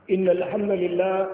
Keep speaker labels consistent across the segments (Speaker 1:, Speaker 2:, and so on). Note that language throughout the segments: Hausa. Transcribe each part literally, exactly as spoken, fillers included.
Speaker 1: إن الحمد لله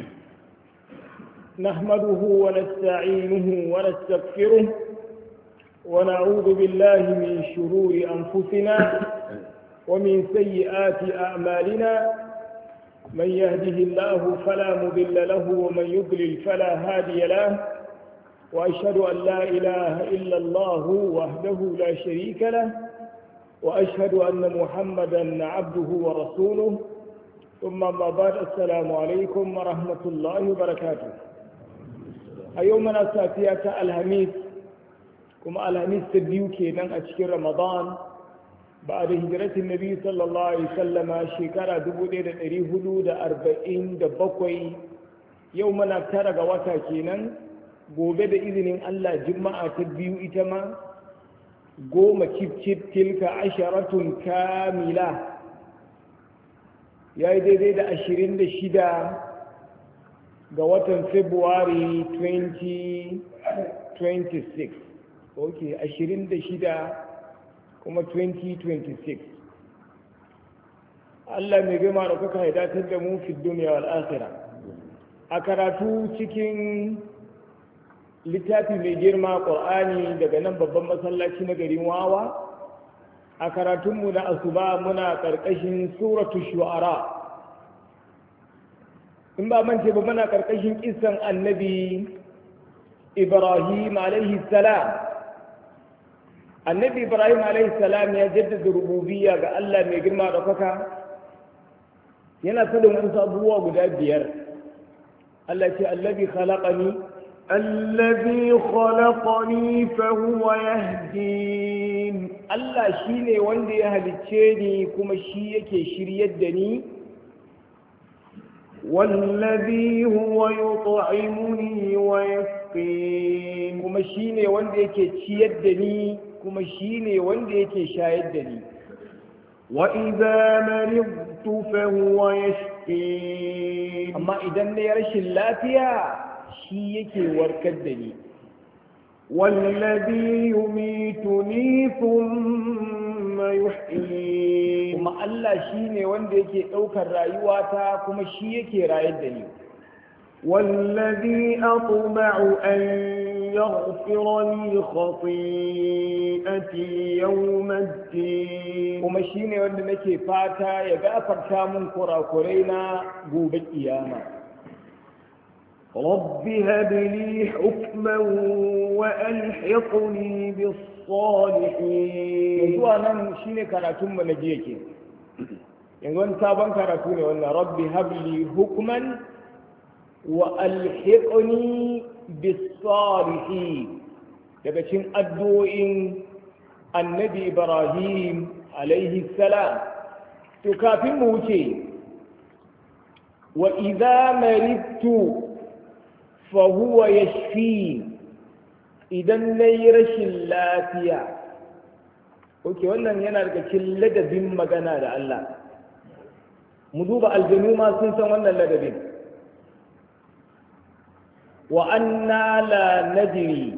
Speaker 1: نحمده ونستعينه ونستغفره ونعوذ بالله من شرور أنفسنا ومن سيئات أعمالنا من يهده الله فلا مضل له ومن يضلل فلا هادي له وأشهد أن لا إله إلا الله وحده لا شريك له وأشهد أن محمدًا عبده ورسوله ثم ما بعد السلام عليكم ورحمة الله وبركاته. أيومنا ساتية الهميس كما الهميس تبيوكي نن أشكر رمضان بعد هجرة النبي صلى الله عليه وسلم شكرا دبودي دا إري حدود أربعين دا بقوي يومنا ترى واتاكي نن gobe da izinin Allah juma'a ta biyu ita ma goma cif-cif tilka asharatun kamila ya yi daidai da ashirin da shida ga watan Februari twenty twenty-six. Ok, ashirin da shida kuma twenty twenty-six. Allah mai gama da kuka haidatar da mu fi duniya wal akhirah. A karatu cikin littafi mai girma ƙur'ani daga nan babban masallaci na garin wawa a karatunmu na asuba muna ƙarƙashin suratu shu'ara in ba mance ba muna ƙarƙashin kisan annabi ibrahim alaihi salam annabi ibrahim alaihi salam ya jaddada rububiyya ga Allah mai girma da kwaka yana sadin wasu abubuwa guda biyar Allah ce allazi khalaqani
Speaker 2: الذي خلقني فهو يهدين
Speaker 1: Allah shine wanda ya halicce ni kuma shi yake shiryar da ni
Speaker 2: والذي هو يطعمني ويسقين
Speaker 1: kuma shine wanda yake ciyar da ni kuma shine wanda yake shayar da ni
Speaker 2: وإذا مرضت فهو يشفين
Speaker 1: amma idan ne rashin lafiya shi yake warkar da ni
Speaker 2: wallazi yumituni thumma yuhyi
Speaker 1: kuma Allah shine wanda yake daukar rayuwata kuma shi yake rayar da ni
Speaker 2: wallazi atma'u an yaghfira li khati'ati yawm ad-din
Speaker 1: kuma shine wanda nake fata ya gafarta mun kurakurai na gobe kiyama
Speaker 2: رب هب لي حكما وألحقني بالصالحين
Speaker 1: yanzu nan shine karatun mu na jiya ke yanzu wani sabon karatu ne wannan rabbi habli hukman wa alhiqni bis salihin daga cikin addu'o'in annabi ibrahim alaihi salam to kafin mu wuce wa idza maridtu fahuwa ya shi idan na yi rashin lafiya ok wannan yana daga cikin ladabin magana da Allah mu duba aljanu ma sun san wannan ladabin wa anna la najri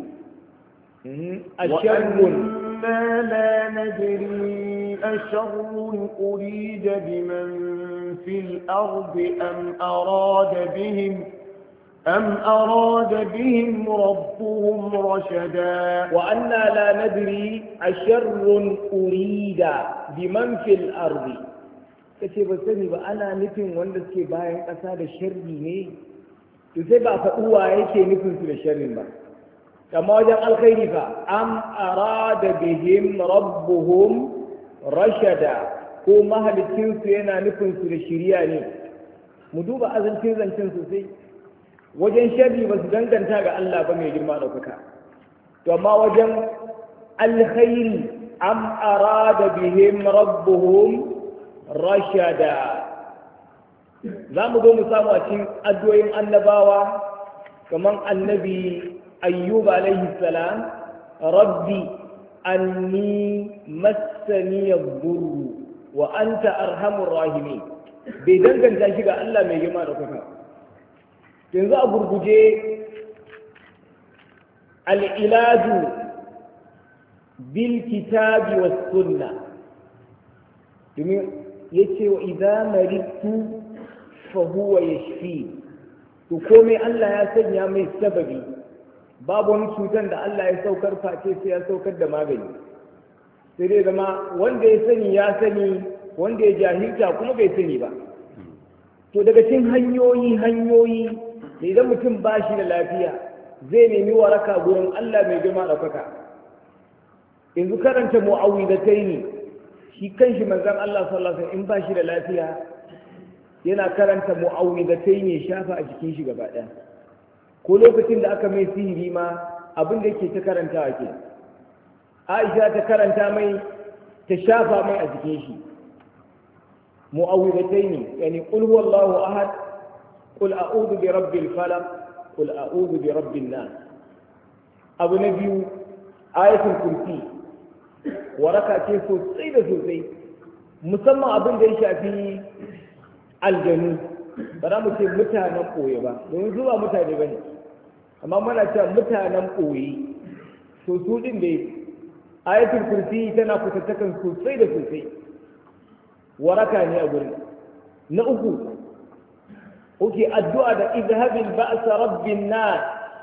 Speaker 1: asharrun
Speaker 2: لا ندري أشر أريد بمن في الأرض أم أراد بهم أم أراد بهم ربهم رشدا
Speaker 1: وأنا لا ندري أشر أريد بمن في الأرض kace ba sani ba ana nufin wanda suke bayan ƙasa da sharri ne to sai ba faɗi wa yake nufin su da sharrin ba amma wajen alkhairi fa am arada bihim rabbuhum rashada ko mahalicin su yana nufin su da shiriya ne mu duba azancin zancen sosai wajen sharri ba su danganta ga Allah ba mai girma ɗaukaka to amma wajen alkhairi am arada bihim rabbuhum rashada za mu zo mu samu a cikin addu'o'in annabawa kamar annabi ayyub alaihi salam rabbi anni massani yadurru wa anta arhamur rahimin bai danganta shi ga Allah mai girma ɗaukaka yanzu a gurguje al'ilaju bil kitabi was sunna domin ya ce wa idan maritu fa huwa yashfi. To komai Allah ya sanya mai sababi, babu wani cutar da Allah ya saukar face sai ya saukar da magani. Sai dai zama wanda ya sani ya sani, wanda ya jahilta kuma bai sani ba. To daga cikin hanyoyi hanyoyi da idan mutum ba shi da lafiya zai nemi waraka gurin Allah mai girma ɗaukaka. Yanzu karanta mu'awwidatai ne, shi kanshi manzon Allah sallallahu alaihi wasallam in ba shi da lafiya yana karanta mu'awwidatai ne shafa a jikin shi gaba ɗaya. Ko lokacin da aka mai sihiri ma abin da yake ta karantawa ke. Aisha ta karanta mai ta shafa mai a jikin shi. معوذتين يعني قل هو الله أحد قل أعوذ برب الفلق قل أعوذ برب الناس أبو نبي آية الكرسي وركع كيف سيدة سيدة مسمى أبن ديش في الجنوب bara mu ce mutanen ɓoye ba domin zuwa mutane ba ne amma muna cewa mutanen ɓoye to su ɗin da ayatul kursi tana kusantakan sosai da sosai waraka ne a gurin. Na uku uke addu'a da izhabil ba'sa rabbin nas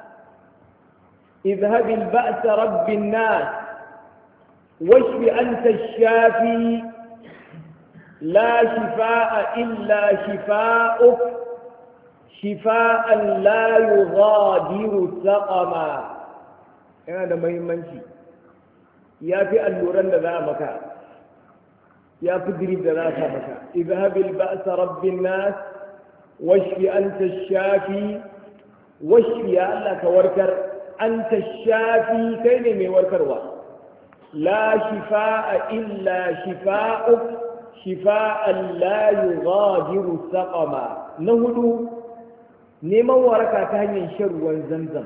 Speaker 1: izhabil ba'sa rabbin nas washfi anta shafi la shifaa'a illa shifaa'uk shifaa'an la yughadiru saqama. Yana da muhimmanci, ya fi alluran da za a maka, ya fi dirib da za ta maka. izhabil ba'sa rabbin nas washfi anta shafi washfi ya Allah ka warkar anta shafi kai ne mai warkarwa la shifaa'a illa shifaa'uk shifa'an la yughadiru saqama. Na hudu neman waraka ta hanyar shan ruwan zamzam.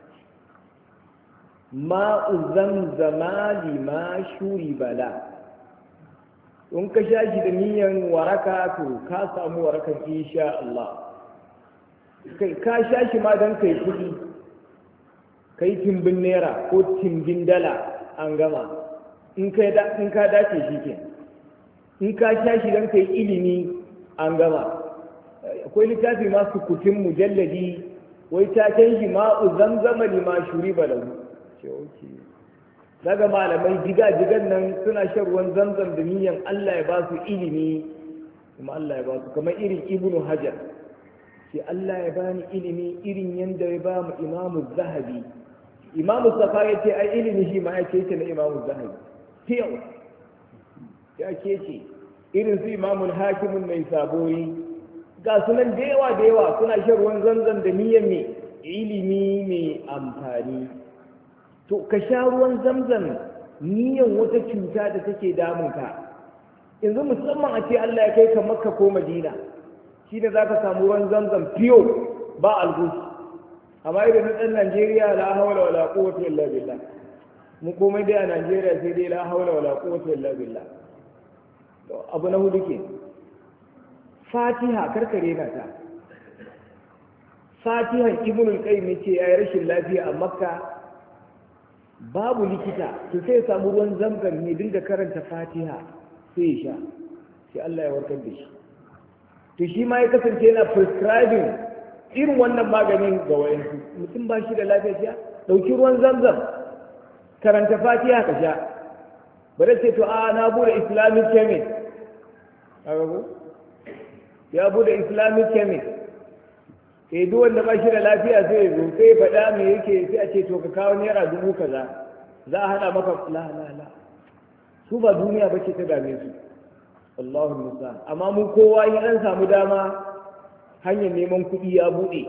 Speaker 1: ma'u zamzama lima shuri bala. in ka sha shi da niyan waraka to ka samu warakan insha Allah. kai ka sha shi ma don kai kuɗi, kai timbin naira ko timbin dala an gama. in ka dace shi ke. in ka sha shi don kai ilimi an gama. akwai littafi masu kutin mujalladi wai ta can shi ma'u zamzama lima shuri balahu. daga malamai jiga-jigan nan suna shan ruwan zamzam da niyan Allah ya ba su ilimi, kuma Allah ya ba su kamar irin ibnu hajar ce Allah ya bani ilimi irin yadda ya ba mu imamu zahabi. imamu safa ya ce ai ilimi shi ma ya ce ce na imamu zahabi fiyau ya ce ce irin su imamun hakimun mai saboyi ga sunan da yawa da yawa suna shan ruwan zamzam da niyan mai ilimi mai amfani. to ka sha ruwan zamzam niyan wata cuta da take damunka. yanzu musamman a ce Allah ya kai ka Makka ko Madina, shi ne za ka samu ruwan zamzam fiyo ba algus. amma idan na ɗan Najeriya la hawla wala quwwata illa billah, mu komai dai a Najeriya sai dai la hawla wala quwwata illa billah. to abu na hudu ke Fatiha karkare na ta. Fatiha Ibnul Qayyim ce yayi rashin lafiya a Makka, babu likita, to sai ya samu ruwan zamzam ne dinga karanta Fatiha sai ya sha, sai Allah ya warkar da shi. to shi ma ya kasance yana prescribing irin wannan maganin ga wayansu. mutum ba shi da lafiya, ɗauki ruwan zamzam karanta Fatiha ka sha. bari ce to a na bude Islamic chemist, ya bude Islamic chemist, eh duk wanda ba shi da lafiya sai ya zo sai ya faɗa me yake, sai a ce to ka kawo naira dubu kaza za a haɗa maka. la la la su ba duniya ba ce ta dame su, Allahu musa. amma mu kowa in an samu dama hanyar neman kuɗi ya buɗe.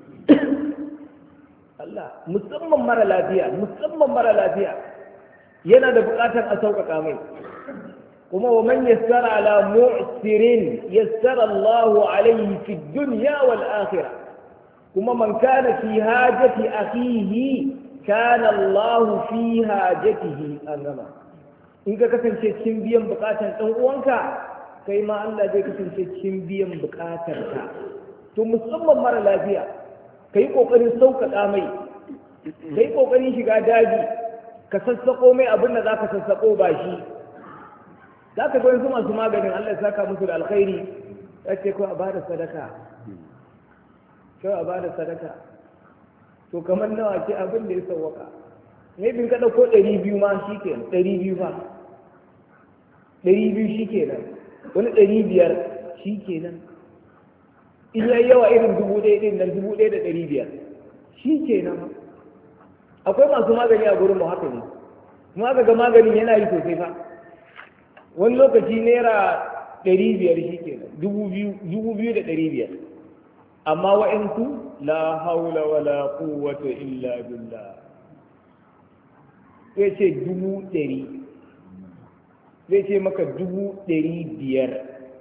Speaker 1: Allah musamman mara lafiya, musamman mara lafiya yana da buƙatar a sauƙaƙa mai. kuma wa man yassara ala mu'sirin yassara Allahu alayhi fi dunya wal akhirah. kuma man kana fi hajati akhihi kana Allah fi hajatihi. an gama. in ka kasance cikin biyan bukatar ɗan uwanka, kai ma Allah zai kasance cikin biyan bukatar ka. to musamman mara lafiya kai kokarin sauƙaƙa mai, kai kokarin shiga daji ka sassako mai abin da zaka sassako ba shi. zaka ga wasu masu maganin Allah ya saka musu da alkhairi, ya ce ko a ba da sadaka kawai a ba da sadaka to kamar nawa ce abin da ya sauwaka ne bin ka ɗauko ɗari biyu ma shi ke ɗari biyu fa ɗari biyu shi ke nan wani ɗari biyar shi ke nan in yayi yawa irin dubu ɗaya ɗin nan dubu ɗaya da ɗari biyar shi ke nan akwai masu magani a gurin mu haka ne kuma aka ga maganin yana yi sosai fa wani lokaci naira ɗari biyar shi ke nan dubu biyu da ɗari biyar amma wa'insu la haula wa la quwwata illa billah zai ce dubu ɗari zai ce maka dubu ɗari biyar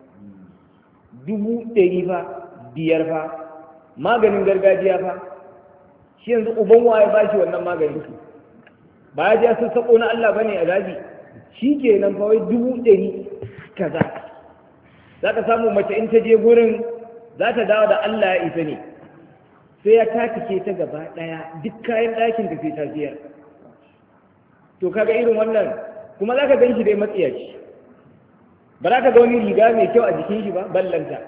Speaker 1: dubu ɗari fa biyar fa maganin gargajiya fa shi yanzu uban waye ba shi wannan maganin su ba ya ji sun sako na Allah bane a daji shi ke nan fa wai dubu ɗari kaza za ka samu mace in ta je gurin za ta dawo da Allah ya isa ne sai ya tatike ta gaba ɗaya duk kayan ɗakin ta sai ta siyar to kaga irin wannan kuma za ka gan shi dai matsiyaci ba za ka ga wani riga mai kyau a jikin shi ba ballanta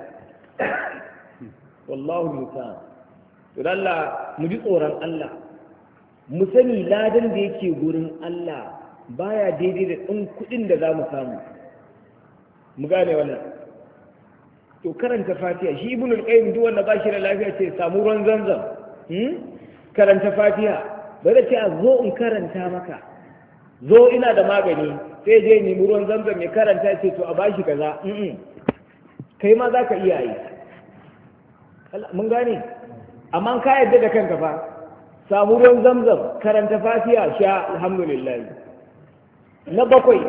Speaker 1: wallahu musa to Allah mu ji tsoron Allah mu sani ladan da yake gurin Allah baya daidai da ɗin kuɗin da za mu samu mu gane wannan to karanta fatiha shi ibnu al-qayyim duk wanda ba shi da lafiya ce samu ruwan zanzam hmm? karanta fatiha bai da ce a zo in karanta maka zo ina da magani sai je nemi ruwan zanzam mai karanta ce to a bashi kaza kai ma za ka iya yi mun gane amma ka yadda da kanka fa samu ruwan zamzam karanta fatiha sha alhamdulillah na bakwai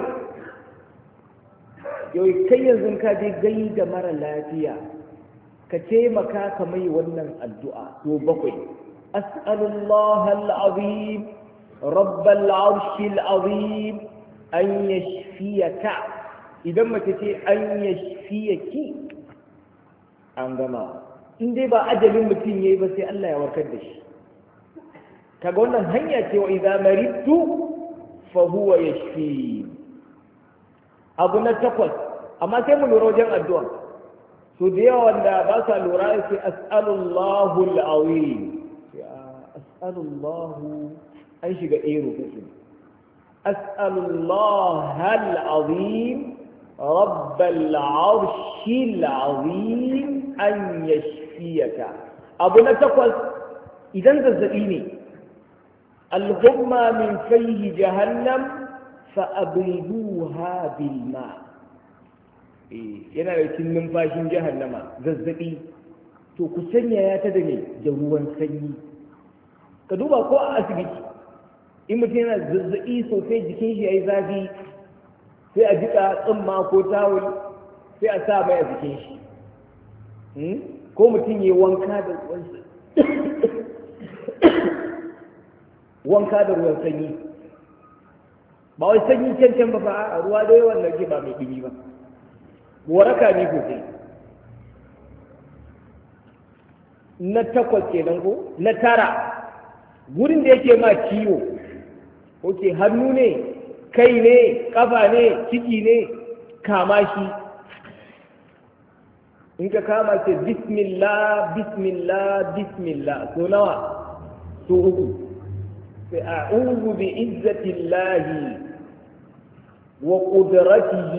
Speaker 1: yau kai yanzu ka je gai da mara lafiya ka taimaka ka mai wannan addu'a to bakwai as'alullah al-azim rabbal arshil azim an yashfiyaka idan mace ce an yashfiyaki an gama in dai ba ajalin mutum yayi ba sai Allah ya warkar da shi kaga wannan hanya ce wa idza maridtu fa huwa yashfi abu na takwas amma sai mu lura wajen addu'a so da yawa wanda ba sa lura sai as'alullahu al-azim as'alullahu an shiga ɗaya rukuku as'alullahu al-azim rabbal arshil azim an yashfiyaka abu na takwas idan zazzabi ne الغمى من فيه جهنم فأبردوها بالماء yana da cikin numfashin jahannama zazzabi to ku sanya ya ta da ne da ruwan sanyi ka duba ko a asibiti in mutum yana zazzabi sosai jikin shi yayi zafi sai a jika tsumma ko tawul sai a sa mai a jikin shi ko mutum yayi wanka da ruwan wanka da ruwan sanyi ba wai sanyi cancan ba fa a ruwa da yawan nake ba mai ɗumi ba waraka ne ko sai na takwas kenan ko na tara gurin da yake ma ciwo oke hannu ne kai ne kafa ne ciki ne kama shi in ka kama ce bismillah bismillah bismillah so nawa so uku فأعوذ بعزة الله وقدرته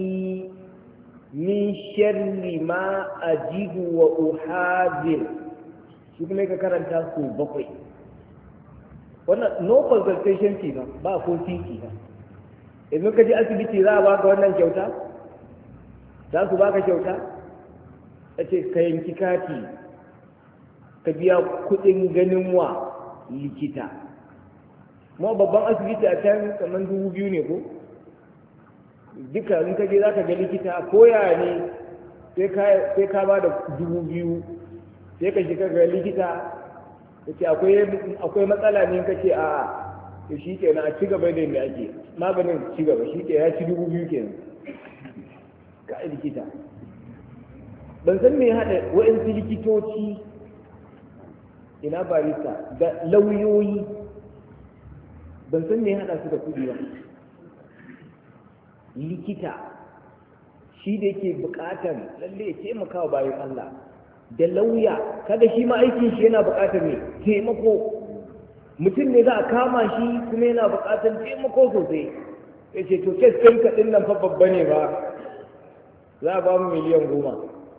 Speaker 1: من شر ما أجد وأحاذر شو كما كرنتا سو بقي wannan no consultation ce ba ba ko tiki ba idan ka je asibiti za a baka wannan kyauta za su baka kyauta a ce ka yanki kati ka biya kuɗin ganin wa likita mu babban asibiti a can kamar dubu biyu ne ko duka in ka je za ka ga likita koya ne sai ka ba da dubu biyu sai ka shiga ga likita ka ce akwai matsala ne ka ce a to shi ke a ci gaba da yadda ake maganin ci gaba shi ke ya ci dubu biyu ke ka likita ban san me haɗa wa'insu likitoci ina barista da lauyoyi ban san me haɗa su da kuɗi ba likita shi da yake buƙatar lalle ya taimaka wa bayan Allah da lauya kada shi ma aikin shi yana buƙatar ne taimako mutum ne za a kama shi kuma yana buƙatar taimako sosai ya ce to kes ɗin kaɗin nan fa babba ne ba za a ba mu miliyan goma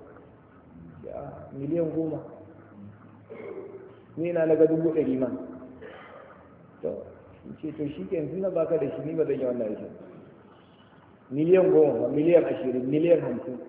Speaker 1: miliyan goma ni na naga dubu ɗari ma to ce to shi ke yanzu na baka da shi ni ba zan yi wannan aikin miliyan goma miliyan ashirin miliyan hamsin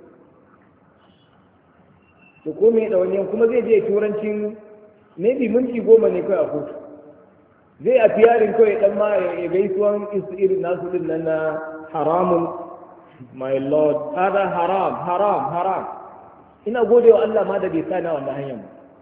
Speaker 1: to ko me da wani kuma zai je turancin maybe minti goma ne kawai a kotu zai a fiyarin kawai dan ma ya gaisuwan irin nasu din nan na haramun my lord hada haram haram haram ina gode wa Allah ma da bai sa na wannan hanyar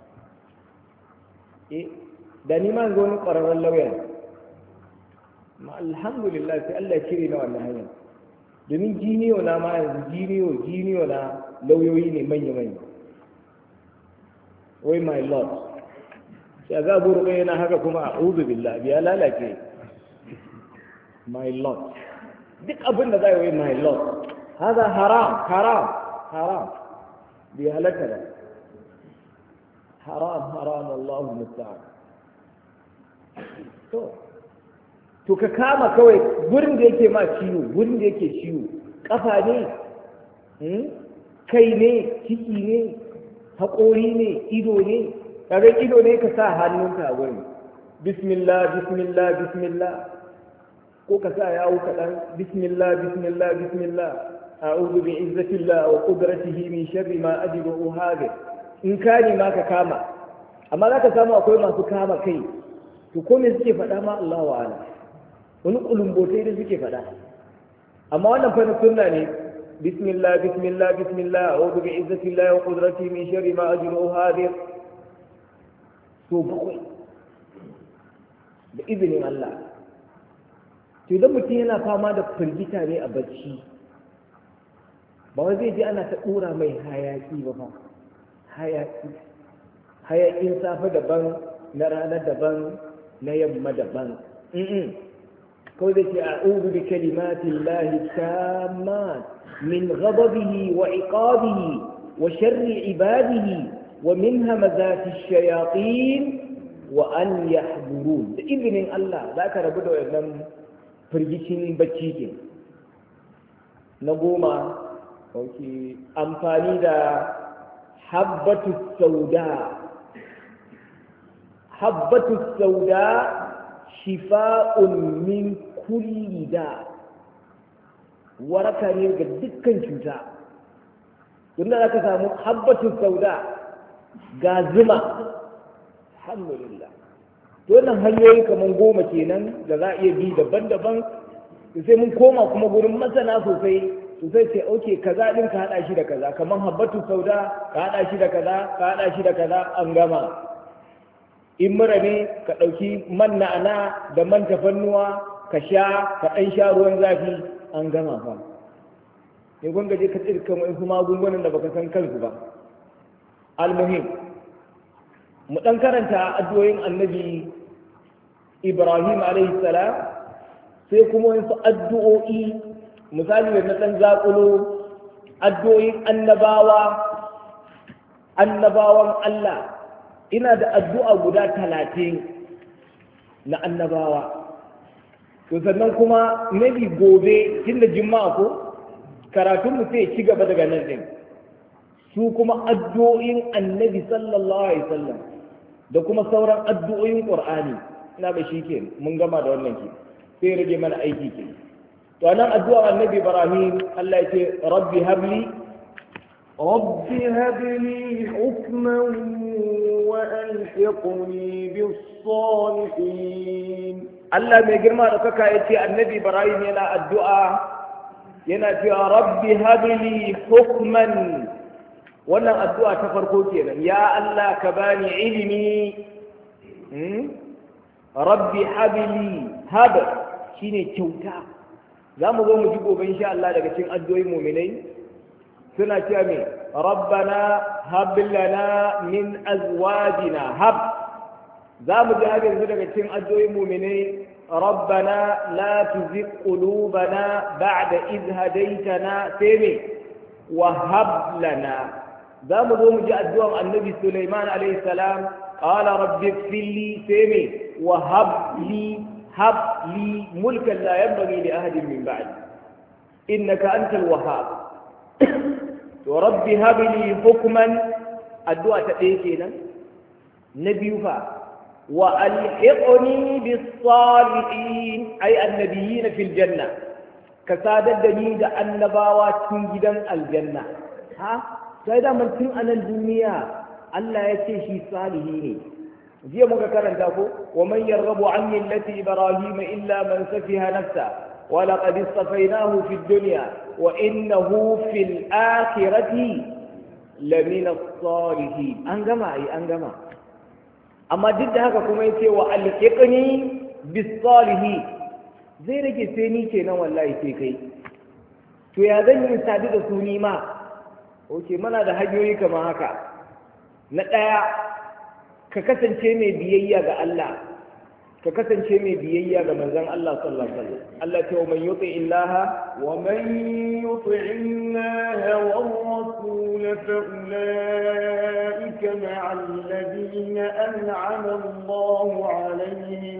Speaker 1: eh da ni ma ga wani ƙwararren lauya ma alhamdulillah sai Allah ya cire na wannan hanyar domin jiniyo na ma yanzu jiniyo jiniyo na lauyoyi ne manya manya wai my lord sai ga buru yana haka kuma a'udhu billahi biya lalace my lord duk abin da zai wai my lord hada haram haram haram bi halaka da haram haram Allahu musta'an to to ka kama kawai gurin da yake ma ciwo gurin da yake ciwo kafa ne kai ne ciki ne haƙori ne ido ne kaga ido ne ka sa hannunka a wurin bismillah bismillah bismillah ko ka sa yawo kaɗan bismillah bismillah bismillah a'udhu bi izzatillah wa qudratihi min sharri ma ajidu uhadir in ka ne ma ka kama amma za ka samu akwai masu kama kai to ko me suke faɗa ma Allahu a'lam wani kulumbotai da suke faɗa amma wannan fa sunna ne bismillah bismillah bismillah a'udhu bi izzatillah wa qudratihi min sharri ma ajidu uhadir to bakwai da izinin Allah to idan mutum yana fama da firgita ne a bacci ba wai zai je ana ta ɗora mai hayaki ba fa hayaki hayakin safe daban na rana daban na yamma daban kawai da ce a'udhu bi kalimatin lahi tammat min ghadabihi wa iqabihi wa sharri ibadihi wa min hamazati shayatin wa an yahdurun da izinin Allah za ka rabu da wannan firgicin bacci ke na goma okay. amfani da habbatu sauda habbatu sauda shifa'un min kulli da waraka ne ga dukkan cuta tunda za ka samu habbatu sauda ga zuma alhamdulillah to wannan hanyoyi kaman goma kenan da za a iya bi daban-daban sai mun koma kuma gurin masana sosai sosai ce oke kaza din ka hada shi da kaza kaman habbatu sauda ka hada shi da kaza ka hada shi da kaza an gama in mura ne ka dauki man na'ana da man tafannuwa ka sha ka dan sha ruwan zafi an gama fa sai gonga je ka tsirka mu in kuma magungunan da baka san kansu ba almuhim mu ɗan karanta addu'o'in annabi Ibrahim alaihi salam sai kuma wasu addu'o'i misali da na ɗan zaƙulo addu'o'in annabawa annabawan Allah ina da addu'a guda talatin na annabawa to sannan kuma nabi gobe tun da jima'a ko karatun mu sai ci gaba daga nan ɗin su kuma addu'o'in annabi sallallahu alaihi wasallam da kuma sauran addu'o'in Qur'ani ina ba shi ke mun gama da wannan ke sai rage mana aiki ke to anan addu'a annabi Ibrahim Allah ya ce rabbi habli
Speaker 2: rabbi habli hukman wa alhiqni bis salihin
Speaker 1: Allah mai girma da kaka ya ce annabi Ibrahim yana addu'a yana cewa rabbi habli hukman wannan addu'a ta farko kenan ya Allah ka bani ilimi rabbi habli hab shine kyauta zamu zo mu ji gobe insha Allah daga cikin addu'o'in mu'minai suna cewa me rabbana hab lana min azwajina hab zamu ji har yanzu daga cikin addu'o'in mu'minai ربنا لا تزغ قلوبنا بعد إذ هديتنا سيمي wa hab lana za mu zo mu ji addu'an annabi Sulaiman alayhi salam qala rabbi ighfirli sami wa hab li hab li mulkan la yanbaghi li ahadin min ba'di innaka antal wahhab to rabbi hab li hukman addu'a ta ɗaya kenan na biyu fa wa alhiqni bis salihin ay annabiyina fil janna ka sadar da ni da annabawa cikin gidan aljanna ha sai da mun tun anan duniya Allah ya ce shi salihi ne jiya muka karanta ko wa man yarghabu an millati ibrahim illa man safiha nafsa wa laqad istafaynahu fid dunya wa innahu fil akhirati lamina as-salihin an gama ai an gama amma duk da haka kuma yace wa alhiqni bis salihin zai rage sai ni kenan wallahi sai kai to ya zan yi sadu da su ni ma oke muna da hanyoyi kamar haka na ɗaya ka kasance mai biyayya ga Allah ka kasance mai biyayya ga manzon Allah sallallahu alaihi wasallam Allah ce wa man yuti illaha
Speaker 2: wa man yuti illaha war rasul fa ulaika ma'al ladina an'ama Allahu alaihim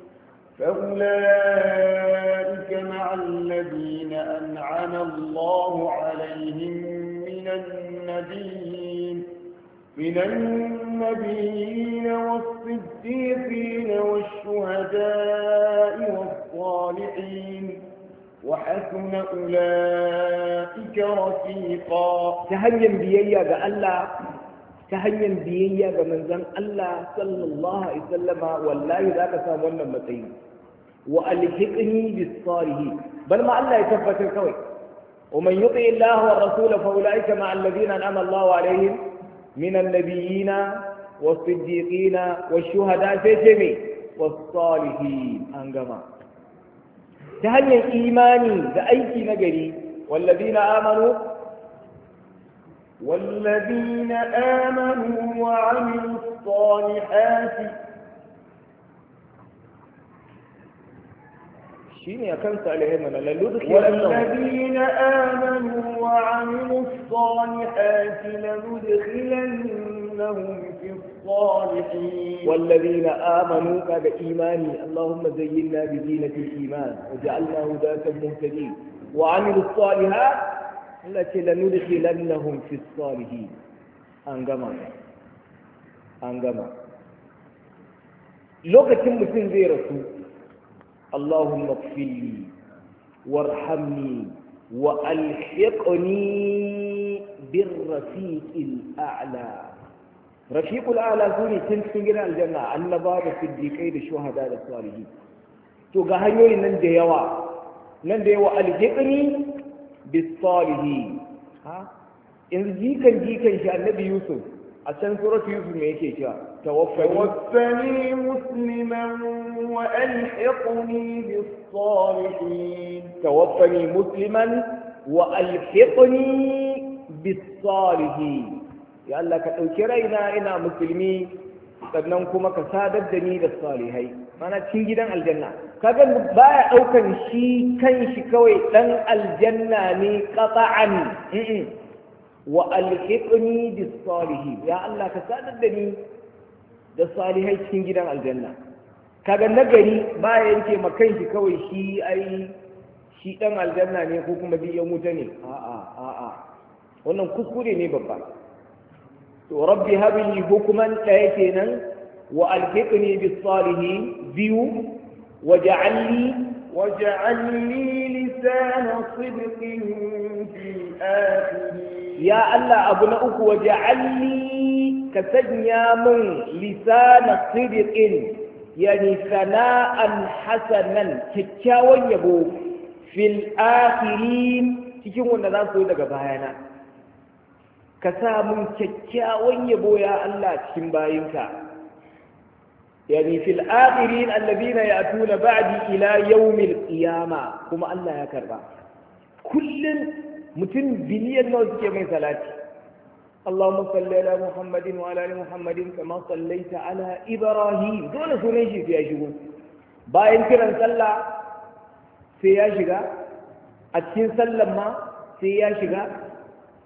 Speaker 2: فأولئك مع الذين أنعم الله عليهم من النبيين من النبيين والصديقين والشهداء والصالحين وحسن أولئك رفيقا
Speaker 1: تهيّن بيئة الله تهيّن بيئة من ذن الله صلى الله عليه وسلم والله ذاك سامونا متين وألحقني بالصالحين بل ما الله يثبت الكوي ومن يطع الله والرسول فأولئك مع الذين أنعم الله عليهم من النبيين والصديقين والشهداء في والصالحين أنجما تهني إيماني بأيك نجري والذين آمنوا
Speaker 2: والذين آمنوا وعملوا الصالحات
Speaker 1: شيني أكن صالحين من
Speaker 2: والذين آمنوا وعملوا الصالحات لندخلنهم في الصالحين
Speaker 1: والذين آمنوا كذا إيماني اللهم زينا بزينة الإيمان وجعلنا هداة مهتدين وعملوا الصالحات التي لندخلنهم في الصالحين أنجما أنجما لوكتم مسلم زي رسول اللهم اغفر لي وارحمني وألحقني بالرفيق الأعلى رفيق الأعلى سوني تنسجن الجنة النبار في الدقيق الشهداء الصالحين تو غهنيوي نن da yawa nan da yawa alhiqni bis salihin ha in jikan jikan shi annabi yusuf a can suratu yusuf me yake cewa
Speaker 2: توفني مسلما وألحقني بالصالحين
Speaker 1: توفني مسلما وألحقني بالصالحين يا الله كأوكرينا إنا مسلمين sannan kuma ka sadar da ni da salihai mana cikin gidan aljanna kaga baya daukan shi kan shi kawai dan aljanna ne qata'an wa alhiqni bis salihin ya Allah ka sadar da ni da salihai cikin gidan aljanna kaga nagari baya yanke makan shi kawai shi ai shi dan aljanna ne ko kuma bi yan wuta ne a'a a'a wannan kuskure ne babba to rabbi habli hukman ɗaya kenan wa alhiqni bis salihin biyu waj'al li
Speaker 2: waj'al li lisana sidqin fil akhirin
Speaker 1: ya Allah abu na uku waj'al li ka sanya min lisana sidqin yani sana'an hasanan kyakkyawan yabo fil akhirin cikin wanda za su yi daga bayana ka sa mun kyakkyawan yabo ya Allah cikin bayinka yani fil akhirin alladhina ya'tuna ba'di ila yawmil qiyama kuma Allah ya karba kullun mutum biliyan nawa suke mai salati اللهم صل على محمد وعلى ال محمد كما صليت على ابراهيم dole sunan shi sai ya shigo bayan kiran sallah sai ya shiga a cikin sallan ma sai ya shiga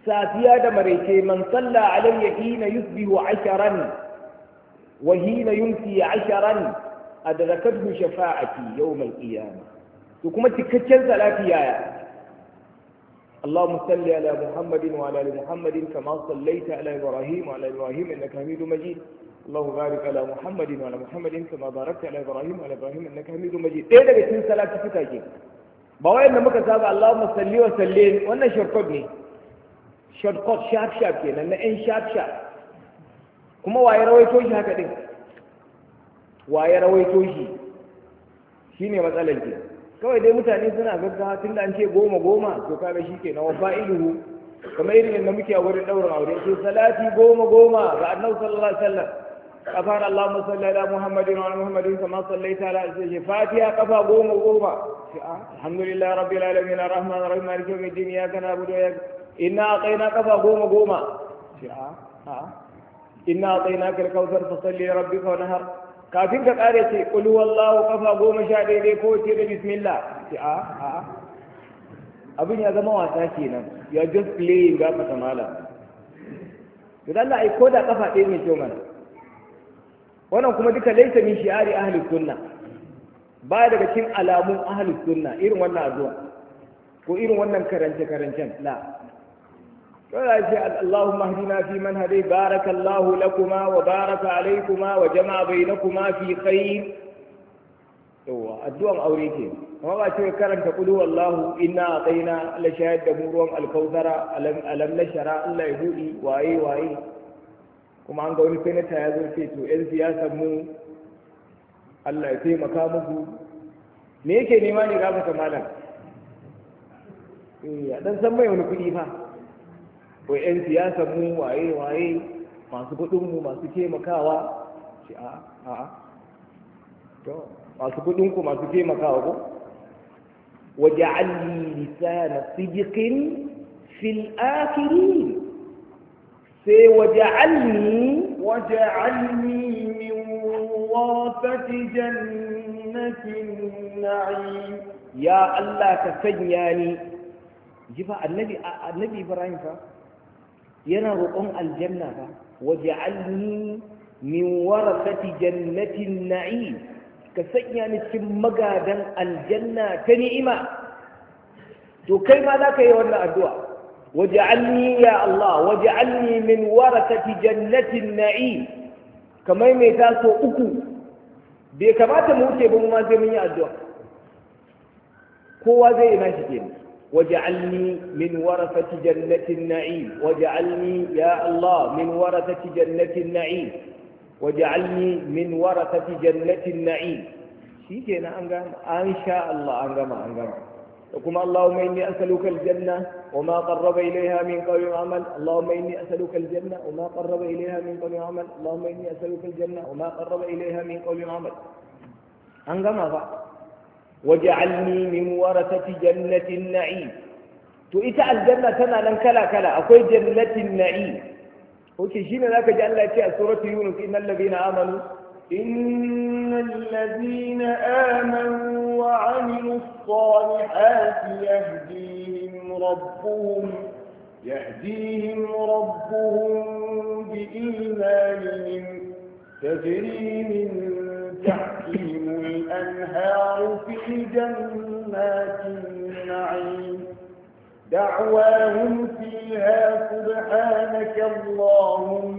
Speaker 1: safiya da maraice man salla alayya hina yusbihu asharan wa hina yumsi asharan adrakathu shafa'ati yawm al-qiyamah to kuma cikakken salati yaya اللهم صل على محمد وعلى ال محمد كما صليت على ابراهيم وعلى ابراهيم انك حميد مجيد اللهم بارك على محمد وعلى محمد كما باركت على ابراهيم وعلى ابراهيم انك حميد مجيد ɗaya daga cikin salati suka ke ba wayan da muka saba Allahumma salli wa sallim wannan shortcut ne shortcut sharp sharp kenan na ɗan sharp sharp kuma waye rawaito shi haka din waye rawaito shi shine matsalar ke kawai dai mutane suna gaggawa tun da an ce goma goma to kaga shi ke na wafa'iluhu kamar irin yadda muke a wurin ɗaurin aure ce salati goma goma ga annabi sallallahu alaihi wasallam kafar Allahumma salli ala Muhammadin wa ala Muhammadin kama sallaita ala sai Fatiha kafa goma goma sai alhamdulillah rabbil alamin arrahman arrahim maliki yawmiddin iyyaka na'budu wa iyyaka inna a'tayna kafa goma goma sai a a inna a'tainaka al-kautsar fasalli li rabbika wanhar kafin ka kare ce qul huwallahu kafa goma sha daidai ko ce da bismillah ce a a abin ya zama wasa kenan ya just playing ga mata mala idan Allah ai koda kafa ɗaya mai kyau mana wannan kuma duka laysa min shi'ari ahli sunna ba daga cikin alamun ahli sunna irin wannan addu'a ko irin wannan karance karancen la ولا اللهم اهدنا فيمن هديت بارك الله لكما وبارك عليكما وجمع بينكما في خير هو الدعاء اوريك kuma ba ce karanta qul huwallahu inna ataina la shahid da ruwan alkausara alam alam nashara Allah ya budi waye waye kuma an ga wani senator ya zo ce to yan siyasar mu Allah ya taimaka muku me yake nema ne ga maka malam eh dan san mai wani kudi fa ko 'yan siyasar mu waye-waye masu kudinmu masu taimakawa ce a a to masu kudinku masu taimakawa ko waja'alni lisana sidqin fil akhirin sai waja'alni
Speaker 2: waja'alni min warasati jannatin na'im
Speaker 1: ya Allah ka sanya ni jifa annabi annabi Ibrahim fa yana roƙon aljanna ba waj'alni min warasati jannatin na'im ka sanya ni cikin magadan aljanna ta ni'ima to kai ma za ka yi wannan addu'a waj'alni ya Allah waj'alni min warasati jannatin na'im kamar mai taso uku bai kamata mu wuce ba mu ma sai mun yi addu'a kowa zai yi nashi kenan واجعلني من ورثة جنة النعيم واجعلني يا الله من ورثة جنة النعيم واجعلني من ورثة جنة النعيم شيء كنا أنجم إن شاء الله أنجم أنجم وكما اللهم إني أسألك الجنة وما قرب إليها من قول وعمل اللهم إني أسألك الجنة وما قرب إليها من قول وعمل اللهم إني أسألك الجنة وما قرب إليها من قول وعمل أنجم هذا waj'alni min warasati jannatin na'im to ita aljanna tana nan kala kala akwai jannatin na'im oke shine zaka ji Allah ya ce a suratul yunus innal ladina amanu
Speaker 2: innal ladina amanu wa 'amilus salihati yahdihim rabbuhum yahdihim rabbuhum biimanihim tajri min تحتهم الأنهار في جنات النعيم دعواهم فيها سبحانك اللهم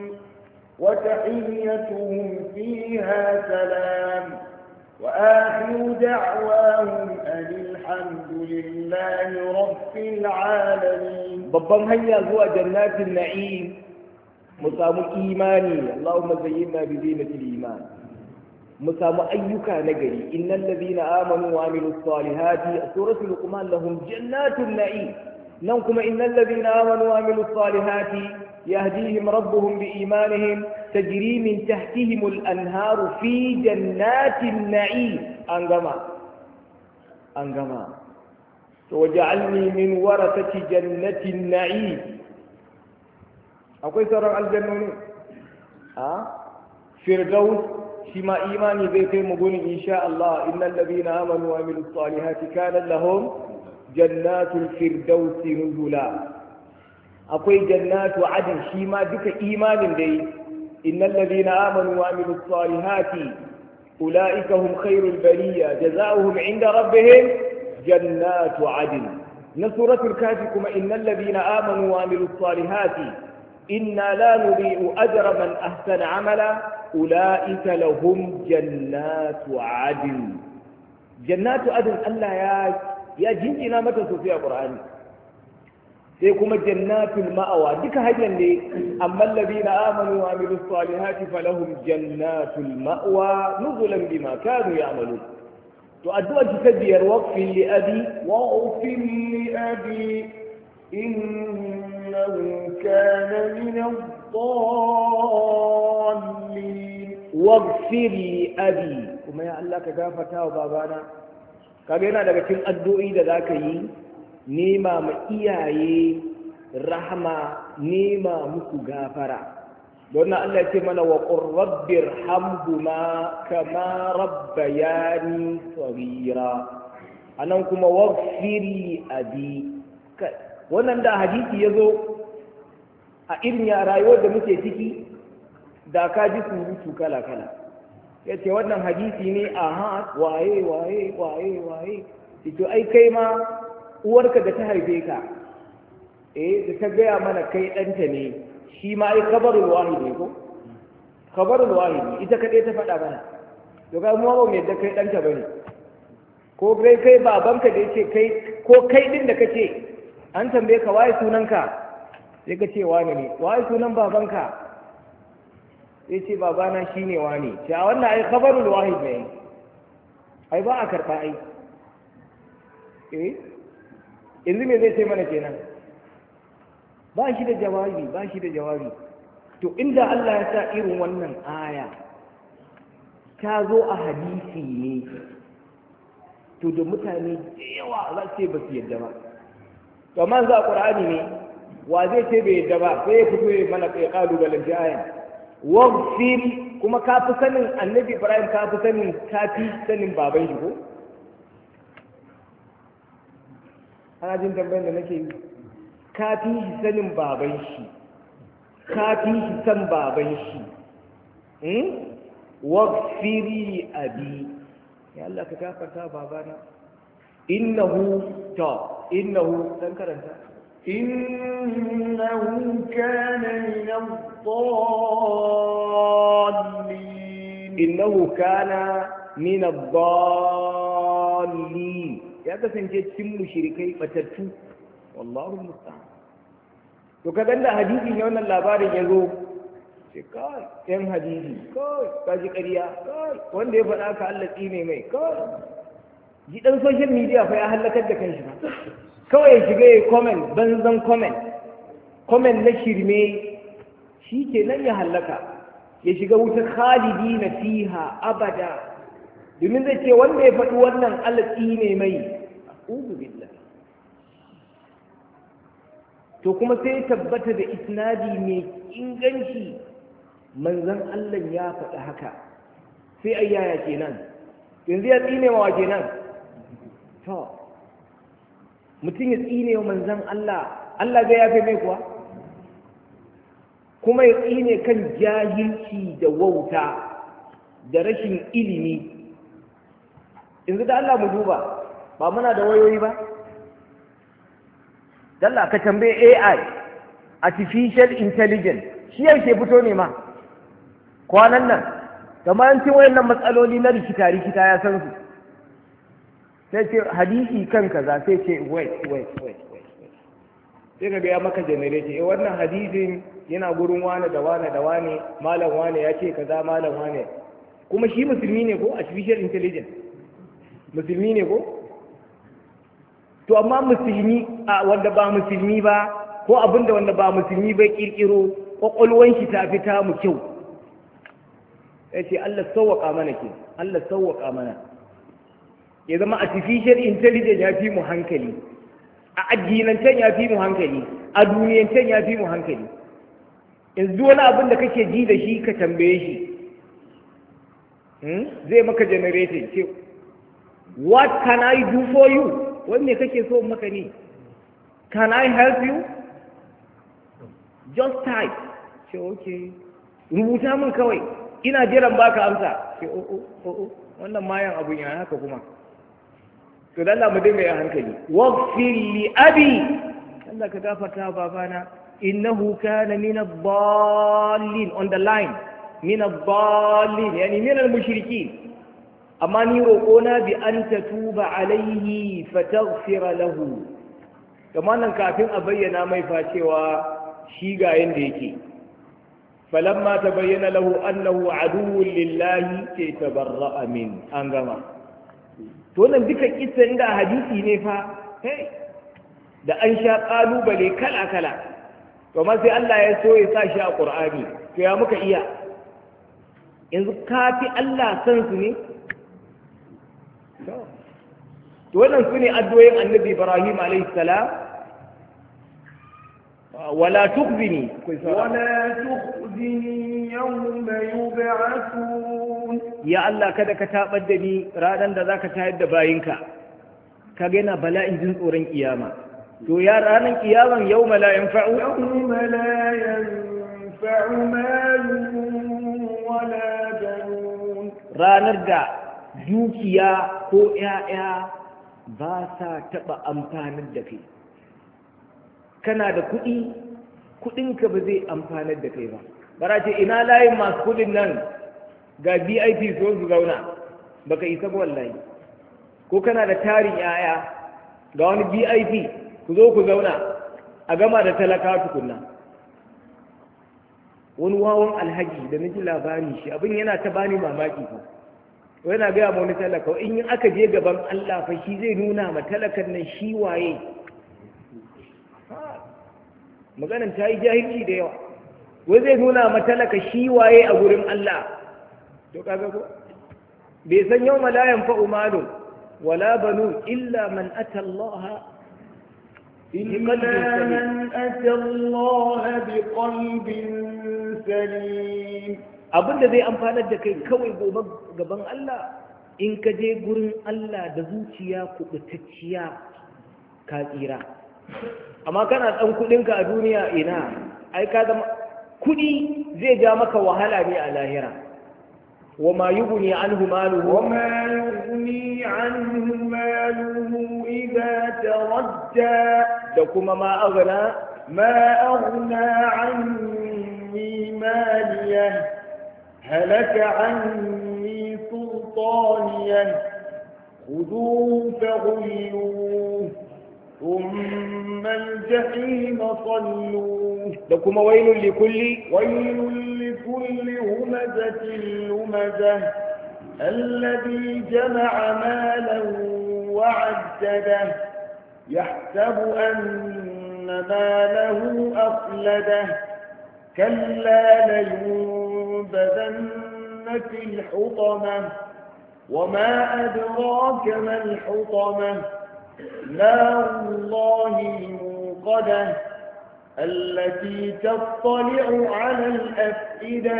Speaker 2: وتحيتهم فيها سلام وآخر دعواهم أن الحمد لله رب العالمين
Speaker 1: babban hanya zuwa jannatin na'im mu samu imani Allahumma zayyinna bi zinatil iman mu samu ayyuka na gari innal ladina amanu wa amilus salihati suratul luqman lahum jannatun na'im nan kuma innal ladina amanu wa amilus salihati yahdihim rabbuhum biimanihim tajri min tahtihim al-anharu fi jannatin na'im an gama an gama to waj'alni min warasati jannatin na'im akwai sauran aljannoni a firdaus shi ma imani zai kai mu gurin insha Allah innal ladina amanu wa amilus salihati kana lahum jannatul firdausi nuzula akwai jannatu adin shi ma duka imanin da yi innal ladina amanu wa amilus salihati ulaika hum khairul bariya jazaohum inda rabbihim jannatu adin na suratul kafi kuma innal ladina amanu wa amilus salihati inna la nudhi'u ajra man ahsana amala ulaika lahum jannatu adin jannatu adin Allah ya ya jinjina mata sosai a Qur'ani sai kuma jannatul ma'awa duka hanyar ne amma alladhina amanu wa amilus salihati falahum jannatul ma'wa nuzulan bima kanu ya'malun to addu'a ta biyar waqfi li abi
Speaker 2: واغفر لأبي إنه كان من الضالين
Speaker 1: waghfir li abi kuma ya Allah ka gafarta wa babana kaga yana daga cikin addu'o'i da zaka yi nema ma iyaye rahma nema musu gafara don Allah ya ce mana wa qur rabbir hamhuma kama rabbayani saghira anan kuma waghfir li abi wannan da hadisi yazo a irin ya rayuwar da muke ciki da ka ji surutu kala-kala ya ce wannan hadisi ne a ha waye waye waye waye to ai kai ma uwarka da ta haife ka eh da ta gaya mana kai ɗanta ne shi ma ai kabarul wahidi ko kabarul wahidi ita kaɗai ta faɗa mana to ga mu ba mu yadda kai ɗanta bane ko kai kai babanka da yace kai ko kai din da kace an tambaye ka waye sunanka sai ka ce wani ne waye sunan babanka sai ce babana shi ne wani ce a wannan ai khabarul wahid ne ai ba a karɓa ai eh yanzu me zai ce mana kenan ba shi da jawabi ba shi da jawabi to inda Allah ya sa irin wannan aya ta zo a hadisi ne to da mutane da yawa za su ce ba su yadda ba to amma za Qur'ani ne wa zai ce bai yadda ba sai ya fito ya mana kai kalubalen ayan waghfir kuma ka fi sanin annabi Ibrahim ka fi sanin ka fi sanin baban shi ko ana jin tambayar da nake yi ka fi shi sanin baban shi ka fi shi san baban shi hmm waghfir li abi ya Allah ka gafarta babana innahu ta innahu dan karanta
Speaker 2: إنه كان من الضالين
Speaker 1: إنه كان من الضالين يا kasance cikin mushrikai batattu wallahu musta'an to kaga da hadisi ne wannan labarin yazo sai kai yan hadisi kai kaji ƙarya kai wanda ya faɗa ka Allah tsine mai kai ji dan social media fa ya halakar da kanshi ba kawai ya shiga ya comment banzan comment comment na shirme shi ke nan ya hallaka ya shiga wuta khalidi na fiha abada domin zai ce wanda ya faɗi wannan alatsi ne mai uzu billah to kuma sai tabbata da isnadi mai inganci manzon Allah ya faɗi haka sai ayyaya kenan yanzu ya tsine wa kenan to mutum ya tsine wa manzan Allah Allah zai yafe mai kuwa kuma ya tsine kan jahilci da wauta da rashin ilimi yanzu da Allah mu duba ba muna da wayoyi ba dalla ka tambaye A I artificial intelligence shi yake fito ne ma kwanan nan kamar an ci wayannan matsaloli na rikita rikita ya san su sai ce hadisi kan kaza sai ce wait wait wait wait sai ka ya maka generator eh wannan hadisin yana gurin wane da wane da wane malam wane ya ce kaza malam wane kuma shi musulmi ne ko artificial intelligence musulmi ne ko to amma musulmi a wanda ba musulmi ba ko abinda wanda ba musulmi ba kirkiro kwakwalwan shi ta fita mu kyau ya ce Allah sauwaka mana ke Allah sauwaka mana ya zama artificial intelligence ya fi mu hankali a addinancen ya fi mu hankali a duniyancen ya fi mu hankali yanzu wani abin da kake ji da shi ka tambaye shi zai maka generator ce what can I do for you wanne kake so maka ne can I help you just type ce okay rubuta min kawai ina jiran baka amsa ce o o o o wannan mayan abun ya haka kuma to dan Allah mu dinga yin hankali waghfir li abi Allah ka gafarta babana innahu kana min ad-dallin on the line min ad-dallin yani min al-mushrikin amma ni roƙona bi an tatuba alaihi fataghfira lahu kamar nan kafin a bayyana mai facewa shi ga yanda yake falamma tabayyana lahu annahu aduwwun lillahi ke tabarra'a min an gama to nan duka kissan da hadisi ne fa hey da an sha kalubale kala kala to ma sai Allah ya so ya sa shi a Qur'ani to ya muka iya yanzu kafi Allah san su ne to wannan su ne addu'o'in Annabi Ibrahim alayhi salam ولا تخزني
Speaker 2: ولا تخزني يوم يبعثون
Speaker 1: يا الله kada ka tabar da ni ranan da zaka tayar da bayinka kaga yana bala'in jin tsoron kiyama to ya ranan kiyaman yawma la yanfa'u
Speaker 2: yawma la yanfa'u malun wala banun
Speaker 1: ranar da dukiya ko 'ya'ya ba sa taba amfanar da kai kana da kuɗi kuɗinka ba zai amfanar da kai ba bara ce ina layin masu kuɗin nan ga V I P so su zauna baka isa ba wallahi ko kana da tarin yaya ga wani V I P ku zo ku zauna a gama da talaka tukunna wani wawan alhaji da nake labari shi abin yana ta bani mamaki fa yana gaya ma wani talaka in aka je gaban Allah fa shi zai nuna ma talakan nan shi waye maganan ta yi jahilci da yawa wai zai nuna matalaka shi waye a gurin Allah to kaga ko bai san yau la yanfa'u malun wala banun illa man ata Allah
Speaker 2: illa man ata Allah bi qalbin salim
Speaker 1: abinda zai amfanar da kai kawai gobe gaban Allah in ka je gurin Allah da zuciya kubutacciya ka tsira amma kana ɗan kuɗinka a duniya ina ai ka zama kuɗi zai ja maka wahala ne a lahira wa ma yughni anhu maluhu
Speaker 2: wa ma yughni anhu maluhu idza taradda
Speaker 1: da kuma ma aghna
Speaker 2: ma aghna anni maliya halaka anni sultaniya khudhuhu faghulluhu ثم الجحيم صلوه
Speaker 1: لكم ويل لكل
Speaker 2: ويل لكل همزة لمزة الذي جمع مالا وعدده يحسب أن ماله أخلده كلا لينبذن في الحطمة وما أدراك ما الحطمة نار الله الموقدة التي تطلع على الأفئدة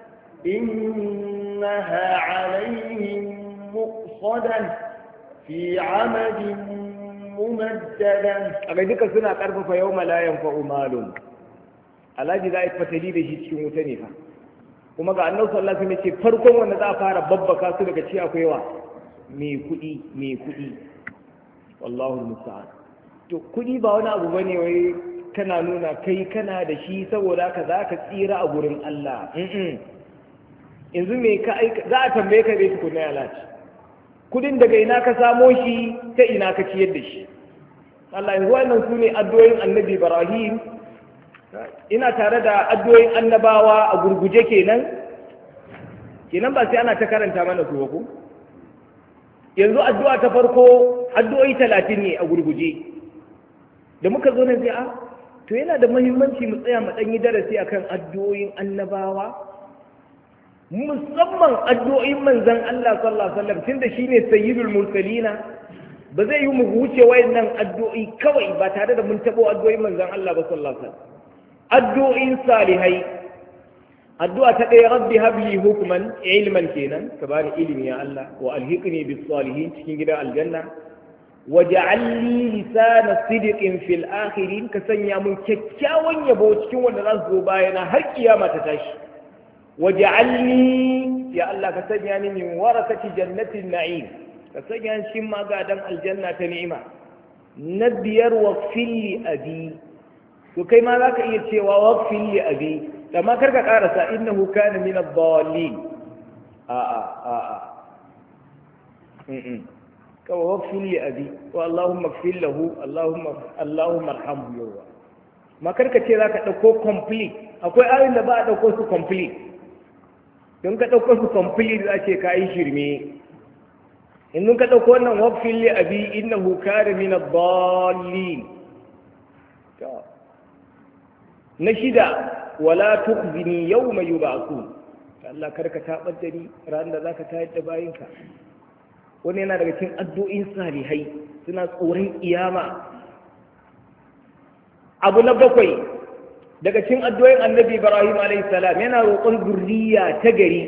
Speaker 2: إنها عليهم مؤصدة في عمد ممددة
Speaker 1: أبدك سنة تعرف يوم لا ينفع مال alhaji za a yi fatali da shi cikin wuta ne fa kuma ga annabi sallallahu alaihi wasallam ce farkon wanda za a fara babbaka su daga ci akwai wa mai kuɗi mai kuɗi wallahu musta'an to kuɗi ba wani abu bane wai kana nuna kai kana da shi saboda haka za ka tsira a gurin Allah yanzu me ka aika za a tambaye ka dai tukunna ya lati kudin daga ina ka samo shi ta ina ka ciyar da shi Allah yanzu wannan su ne addu'o'in annabi Ibrahim ina tare da addu'o'in annabawa a gurguje kenan kenan ba sai ana ta karanta mana su ba ko yanzu addu'a ta farko addu'o'i talatin ne a gurguje da muka zo nan sai a to yana da muhimmanci mu tsaya mu ɗan yi darasi akan addu'o'in annabawa musamman addu'o'in manzon Allah sallallahu alaihi wasallam tunda shine sayyidul mursalina ba zai yi mu wuce wayannan addu'o'i kawai ba tare da mun tabo addu'o'in manzon Allah ba sallallahu alaihi wasallam addu'o'in salihai addu'a ta ɗaya rabbi habli hukman ilman kenan ka bani ilimi ya Allah wa alhiqni bis salihin cikin gidan aljanna waj'al li lisana sidqin fil akhirin ka sanya mun kyakkyawan yabo cikin wanda za su zo bayana har kiyama ta tashi waj'alni ya Allah ka sanya ni min warasati jannatin na'im ka sanya shi magadan aljanna ta ni'ima na biyar waqfil li abi to kai ma zaka iya cewa waqfil li abi amma karka karasa innahu kana min ad-dallin a a a a kawai waqfil li abi wa Allahumma ighfir lahu Allahumma Allahumma arhamhu yawa ma karka ce zaka dauko complete akwai ayoyin da ba a dauko su complete don ka dauko su complete za ce kai shirme in ka dauko wannan waqfil li abi innahu kana min ad-dallin na shida wala tukhzini yawma yub'athun Allah karka tabar da ni ran da zaka tayar da bayinka wani yana daga cikin addu'in salihai suna tsoron kiyama abu na bakwai daga cikin addu'o'in annabi Ibrahim alayhi salam yana roƙon zurriya ta gari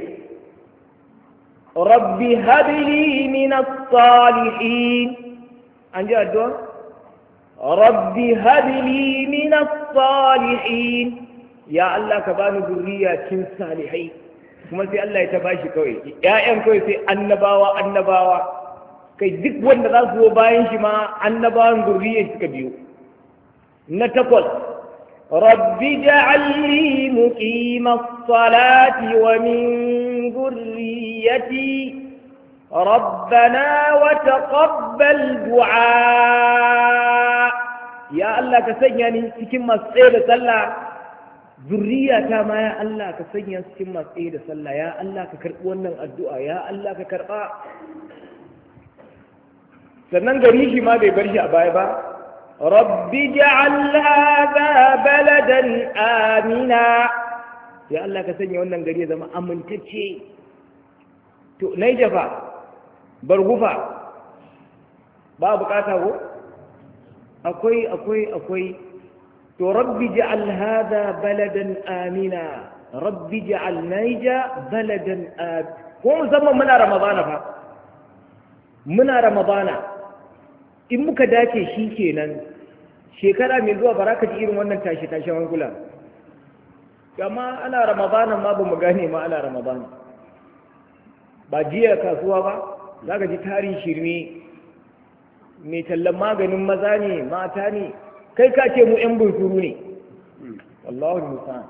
Speaker 1: rabbi habli min as-salihin an ji addu'a rabbi habli min as-salihin ya Allah ka bani zurriya cikin salihai kuma sai Allah ya ta bashi kawai ƴaƴan kawai sai annabawa annabawa kai duk wanda za su zo bayan shi ma annabawan zurriya suka biyo na takwas rabbi ja'alni muqima as-salati wa min dhurriyyati ربنا وتقبل دعاء يا الله كسنياني cikin masu tsaye da sallah zurriyata ma ya Allah ka sanya cikin masu tsaye da sallah ya Allah ka karɓi wannan addu'a ya Allah ka karɓa sannan gari shi ma bai bar shi a baya ba rabbi ja'al hadha baladan amina ya Allah ka sanya wannan gari ya zama amintacce to nai jafa bargufa ba bukata ko akwai akwai akwai to rabbi ja'al hadha baladan amina rabbi ja'al naija baladan ko musamman muna ramadana fa muna ramadana in muka dace shi kenan shekara mai zuwa baraka ji irin wannan tashi tashi hankula amma ana ramadana ma ba mu gane ma ana ramadana ba jiya kasuwa ba za ka ji tarin shirme mai tallan maganin maza ne mata ne kai ka ce mu 'yan bunsuru ne wallahu musa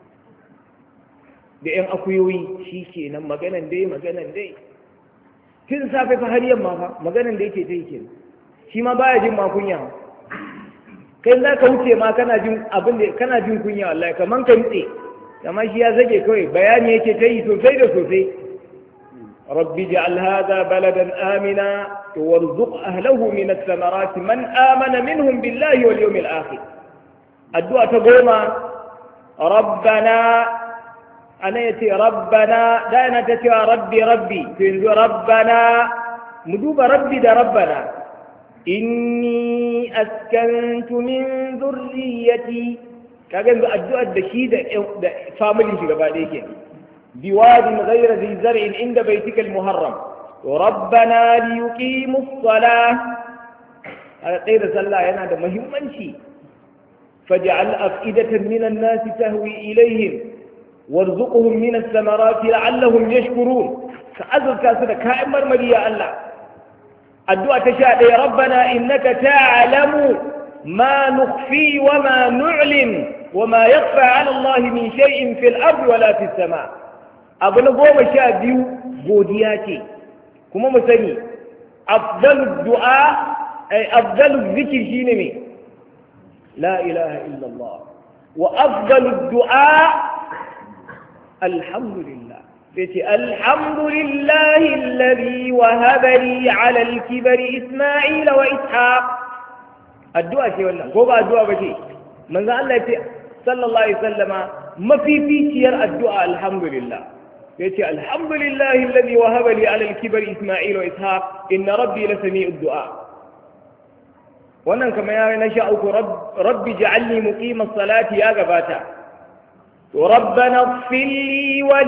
Speaker 1: da 'yan akuyoyi shi ke nan maganan dai maganan dai tun safe fa har yamma fa maganan dai ke ta yi ke shi ma baya jin makunya kai za ka wuce ma kana jin abin da kana jin kunya wallahi kaman ka nutse amma shi ya zage kawai bayani yake ta yi sosai da sosai رب اجعل هذا بلدا آمنا وارزق أهله من الثمرات من آمن منهم بالله واليوم الآخر الدعاء تقول ربنا أنا يتي ربنا دائما تتي ربي ربي تنزو ربنا مدوب ربي دا ربنا إني أسكنت من ذريتي كأن الدعاء الدشيدة فاملي شغبا بواد غير ذي زرع عند بيتك المحرم وربنا ليقيموا الصلاة هذا غير صلاة ينادى مهمنشي فاجعل أفئدة من الناس تهوي إليهم وارزقهم من الثمرات لعلهم يشكرون فأذل كاسدة كائن مرمدي يا الله الدعاء تشاء يا ربنا إنك تعلم ما نخفي وما نعلن وما يخفى على الله من شيء في الأرض ولا في السماء abu na goma sha biyu godiya ce kuma mu sani afdalu du'a ay afdalu zikir shine me la ilaha illallah wa afdalu du'a alhamdulillah sai alhamdulillahi alladhi wahaba li ala al-kibri isma'ila wa ishaq addu'a ce wannan ko ba addu'a ba ce manzo Allah ya ce sallallahu alaihi wasallama mafificiyar addu'a alhamdulillah yace alhamdulillahi alladhi wahaba li ala al-kibar isma'il wa ishaq inna rabbi la sami'ud du'a wannan kamar ya na sha uku rabbi ja'alni muqima as-salati ya gabata to rabbana ighfir li wa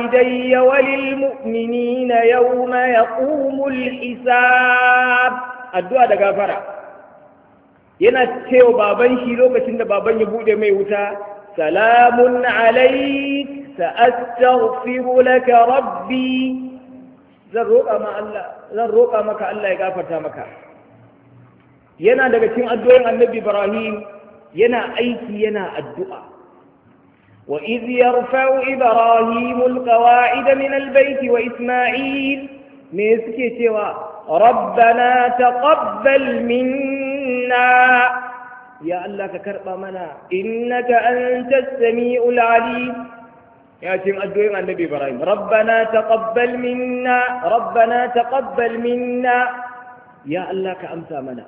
Speaker 1: liwalidayya wa lil mu'minina yawma yaqumul hisab addu'a da gafara yana cewa baban shi lokacin da baban ya bude mai wuta salamun alaik sa'astaghfiru laka rabbi zan roƙa ma Allah zan roƙa maka Allah ya gafarta maka yana daga cikin addu'o'in annabi Ibrahim yana aiki yana addu'a wa idh yarfa'u Ibrahim alqawa'ida min albayt wa Isma'il me suke cewa rabbana taqabbal minna ya Allah ka karba mana innaka antas sami'ul alim ya cikin addu'o'in annabi Ibrahim rabbana taqabbal minna rabbana taqabbal minna ya Allah ka amsa mana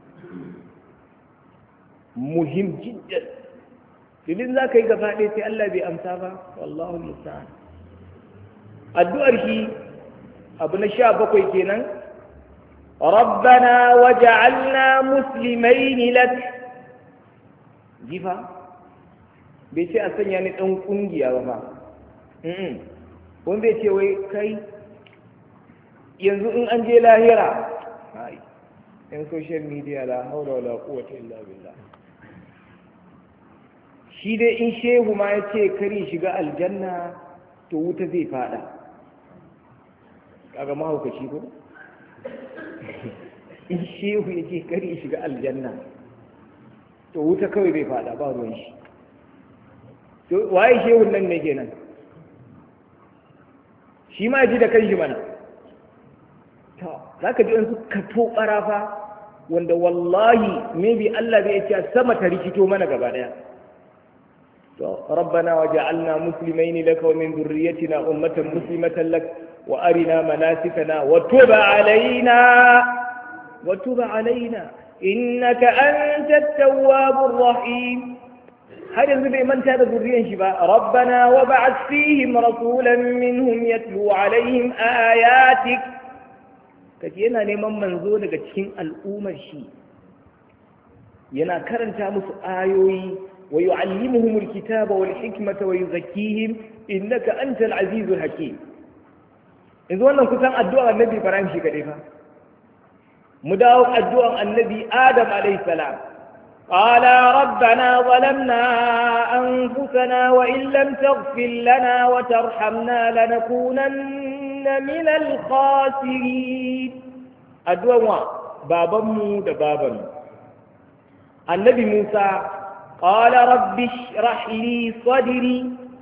Speaker 1: muhim jiddan idan za ka yi gaba ɗaya sai Allah bai amsa ba wallahu musta'an addu'ar shi abu na sha bakwai kenan rabbana waj'alna muslimaini lak jifa bai ce a sanya ni ɗan ƙungiya ba ma wani bai ce wai kai yanzu in an je lahira yan social media la haula wala quwwata illa billah shi dai in shehu ma ya ce kari shiga aljanna to wuta zai fada kaga mahaukaci ko in shehu ya ce kari shiga aljanna to wuta kawai zai fada ba ruwan shi to waye shehun nan ne kenan shi ma ji da kanshi mana to zaka ji in suka to ƙarafa wanda wallahi maybe Allah zai ce sama ta rikito mana gaba daya ربنا وجعلنا مسلمين لك ومن ذريتنا أمة مسلمة لك وأرنا مناسكنا وتب علينا وتب علينا إنك أنت التواب الرحيم هل ينزل من تاب ذريا شبا ربنا وبعث فيهم رسولا منهم يتلو عليهم آياتك كتينا لمن منزول كتشين الأمة شي ينا كرنتا مس آيوي ويعلمهم الكتاب والحكمة ويزكيهم إنك أنت العزيز الحكيم إذا أنا كنت أدعو النبي إبراهيم شي كده مداو أدعو النبي آدم عليه السلام قال ربنا ظلمنا أنفسنا وإن لم تغفر لنا وترحمنا لنكونن من الخاسرين أدعو بابا مو بابا النبي موسى قال رب اشرح لي صدري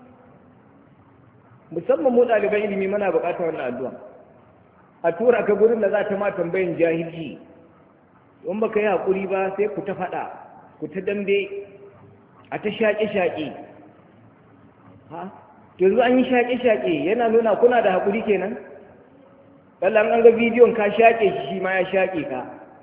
Speaker 1: musamman mu ɗaliban ilimi muna buƙatar wannan addu'a a tura ka gurin da za ta ma tambayin jahilci in baka yi haƙuri ba sai ku ta faɗa ku ta dambe a ta shaƙe-shaƙe ha yanzu an yi shaƙe-shaƙe yana nuna kuna da haƙuri kenan ƙallan an ga bidiyon ka shaƙe shi shi ma ya shaƙe ka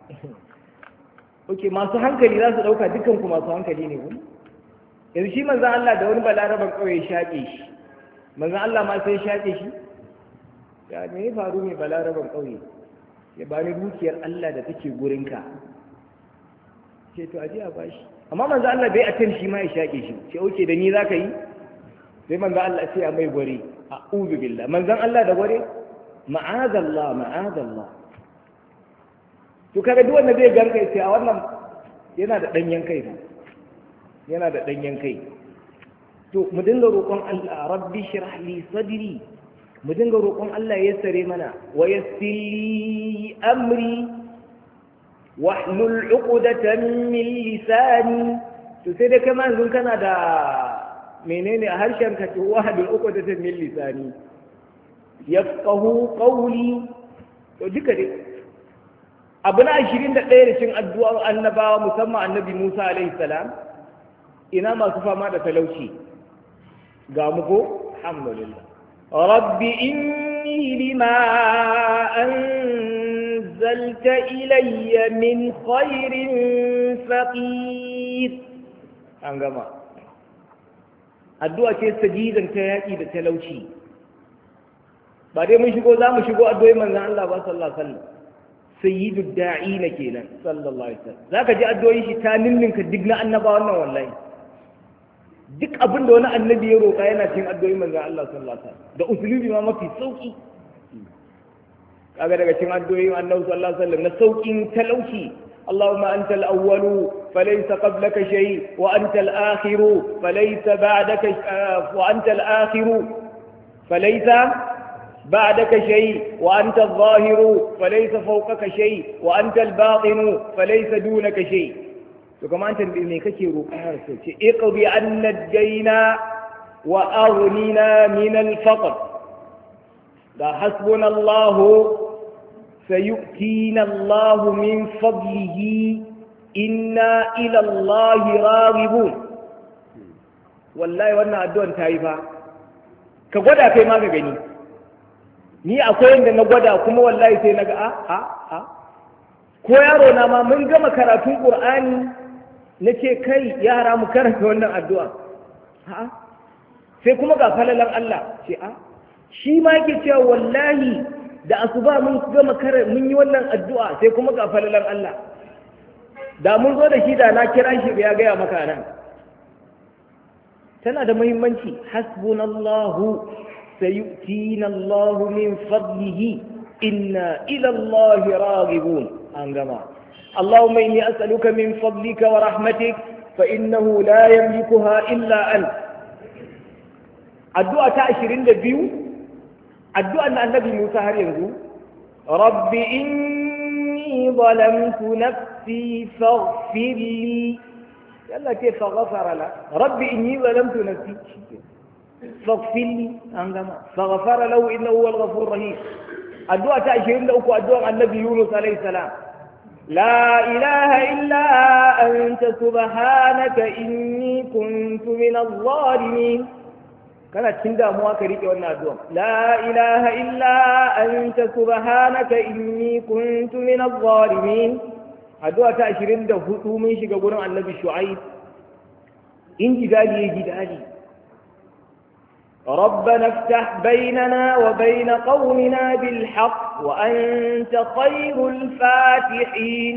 Speaker 1: ok masu hankali za su ɗauka dukanku masu hankali ne kuma yanzu shi manzan Allah da wani balaraban ƙauye shaƙe shi manzan Allah ma sai shaƙe shi ya me ya faru ne balaraban ƙauye ya ba ni dukiyar Allah da take gurinka ce to aje a bashi amma manzan Allah bai atan shi ma ya shaƙe shi ce ok da ni za ka yi sai manzan Allah sai a mai gware a uzu billah manzan Allah da gware ma'azallah ma'azallah to kaga duk wanda zai ganka sai a wannan yana da danyen kai yana da danyen kai to mu dinga roƙon Allah rabbi shrah li sadri mu dinga roƙon Allah ya sare mana wa yassir li amri wahlul 'uqdatan min lisani to sai dai kamar yanzu kana da menene a harshen ka to wahlul 'uqdatan min lisani yafqahu qawli to duka dai abu na ashirin da ɗaya da cin addu'ar annabawa musamman annabi Musa alaihi salam ina masu fama da talauci ga muku alhamdulillah rabbi inni lima anzalta ilayya min khairin faqir an gama addu'a ce sajidan ta yaƙi da talauci ba dai mun shigo za mu shigo addu'o'i manzon Allah ba sallallahu alaihi wasallam sayyidu da'ina kenan sallallahu alaihi wasallam zaka ji addu'o'in shi ta ninninka duk na annaba wannan wallahi duk abin da wani annabi ya roƙa yana cikin addu'o'in manzon Allah sallallahu alaihi wasallam da usulubi ma mafi sauki kaga daga cikin addu'o'in Annabi sallallahu alaihi wasallam na saukin talauci اللهم أنت الأول فليس قبلك شيء وأنت الآخر فليس بعدك وأنت الآخر فليس بعدك شيء وأنت الظاهر فليس فوقك شيء وأنت الباطن فليس دونك شيء. فكما أنت بإذنك اقضي عنا الدين وأغننا من الفقر لا حسبنا الله سيؤتينا الله من فضله إنا إلى الله راغبون. والله وانا أدوان تايفا كقودا كيما كغني ni akwai inda na gwada kuma wallahi sai naga a a a ko yaro na ma mun gama karatun Qur'ani nace kai yara mu karanta wannan addu'a a sai kuma ga falalan Allah ce a shi ma yake cewa wallahi da asuba mun gama karanta mun yi wannan addu'a sai kuma ga falalan Allah da mun zo da shi da na kira shi ya ga maka nan tana da muhimmanci hasbunallahu سيؤتينا الله من فضله إنا إلى الله راغبون أنجما اللهم إني أسألك من فضلك ورحمتك فإنه لا يملكها إلا أنت. الدعاء عشرين دبيو الدعاء أن النبي موسى هل ينزو رب إني ظلمت نفسي فاغفر لي يلا كيف غفر له رب إني ظلمت نفسي فاغفر لي أنجما فغفر له إنه هو الغفور الرحيم. الدعاء عشرين لأكو الدعاء عن النبي يونس عليه السلام لا إله إلا أنت سبحانك إني كنت من الظالمين. كانت تندى مواكريك وانا الدعاء لا إله إلا أنت سبحانك إني كنت من الظالمين. الدعاء عشرين لأكو من شكا عن النبي شعيب إن جدالي جدالي ربنا افتح بيننا وبين قومنا بالحق وأنت خير الفاتحين.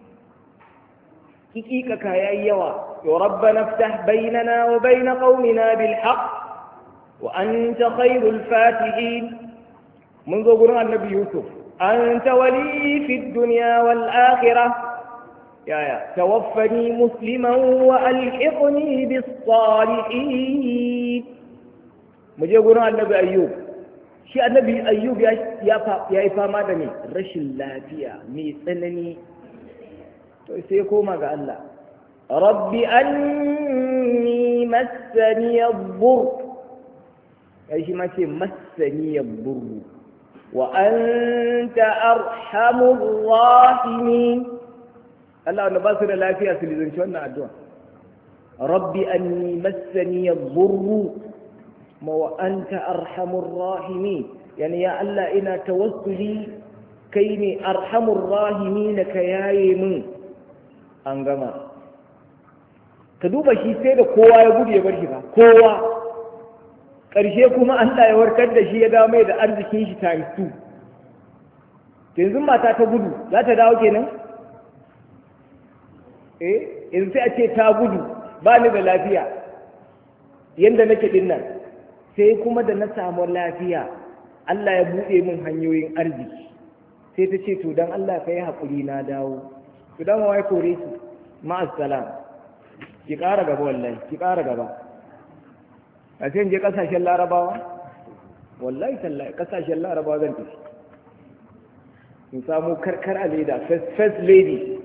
Speaker 1: كيكيك يا أيها ربنا افتح بيننا وبين قومنا بالحق وأنت خير الفاتحين. منذ قرآن النبي يوسف أنت ولي في الدنيا والآخرة يا يا توفني مسلما وألحقني بالصالحين. mu je gurin annabi ayyub shi annabi ayyub ya ya yi fama da ne rashin lafiya mai tsanani to sai koma ga Allah rabbi anni massani yadur kai shi ma ce massani yadur wa anta arhamur rahimin. Allah wanda ba su da lafiya su lizanci wannan addu'a rabbi anni massani yadur ما وأنت أرحم الراحمين يعني يا الله إنا توسلي كيني أرحم الراحمين كياي من أنجما كدوبا شي سيدا كوا يقول يبرشي با كوا ƙarshe kuma Allah ya warkar da shi ya dawo mai da arzikin shi times two. Yanzu mata ta gudu za ta dawo kenan? Eh, yanzu sai a ce ta gudu ba ni da lafiya yanda nake din nan. Sai kuma da na samu lafiya Allah ya buɗe min hanyoyin arziki sai ta ce to don Allah ka yi haƙuri na dawo to don wai kore ki ma'assalam ki ƙara gaba wallahi ki ƙara gaba a sai je ƙasashen larabawa wallahi tallahi ƙasashen larabawa zan tafi in samu karkar a leda first lady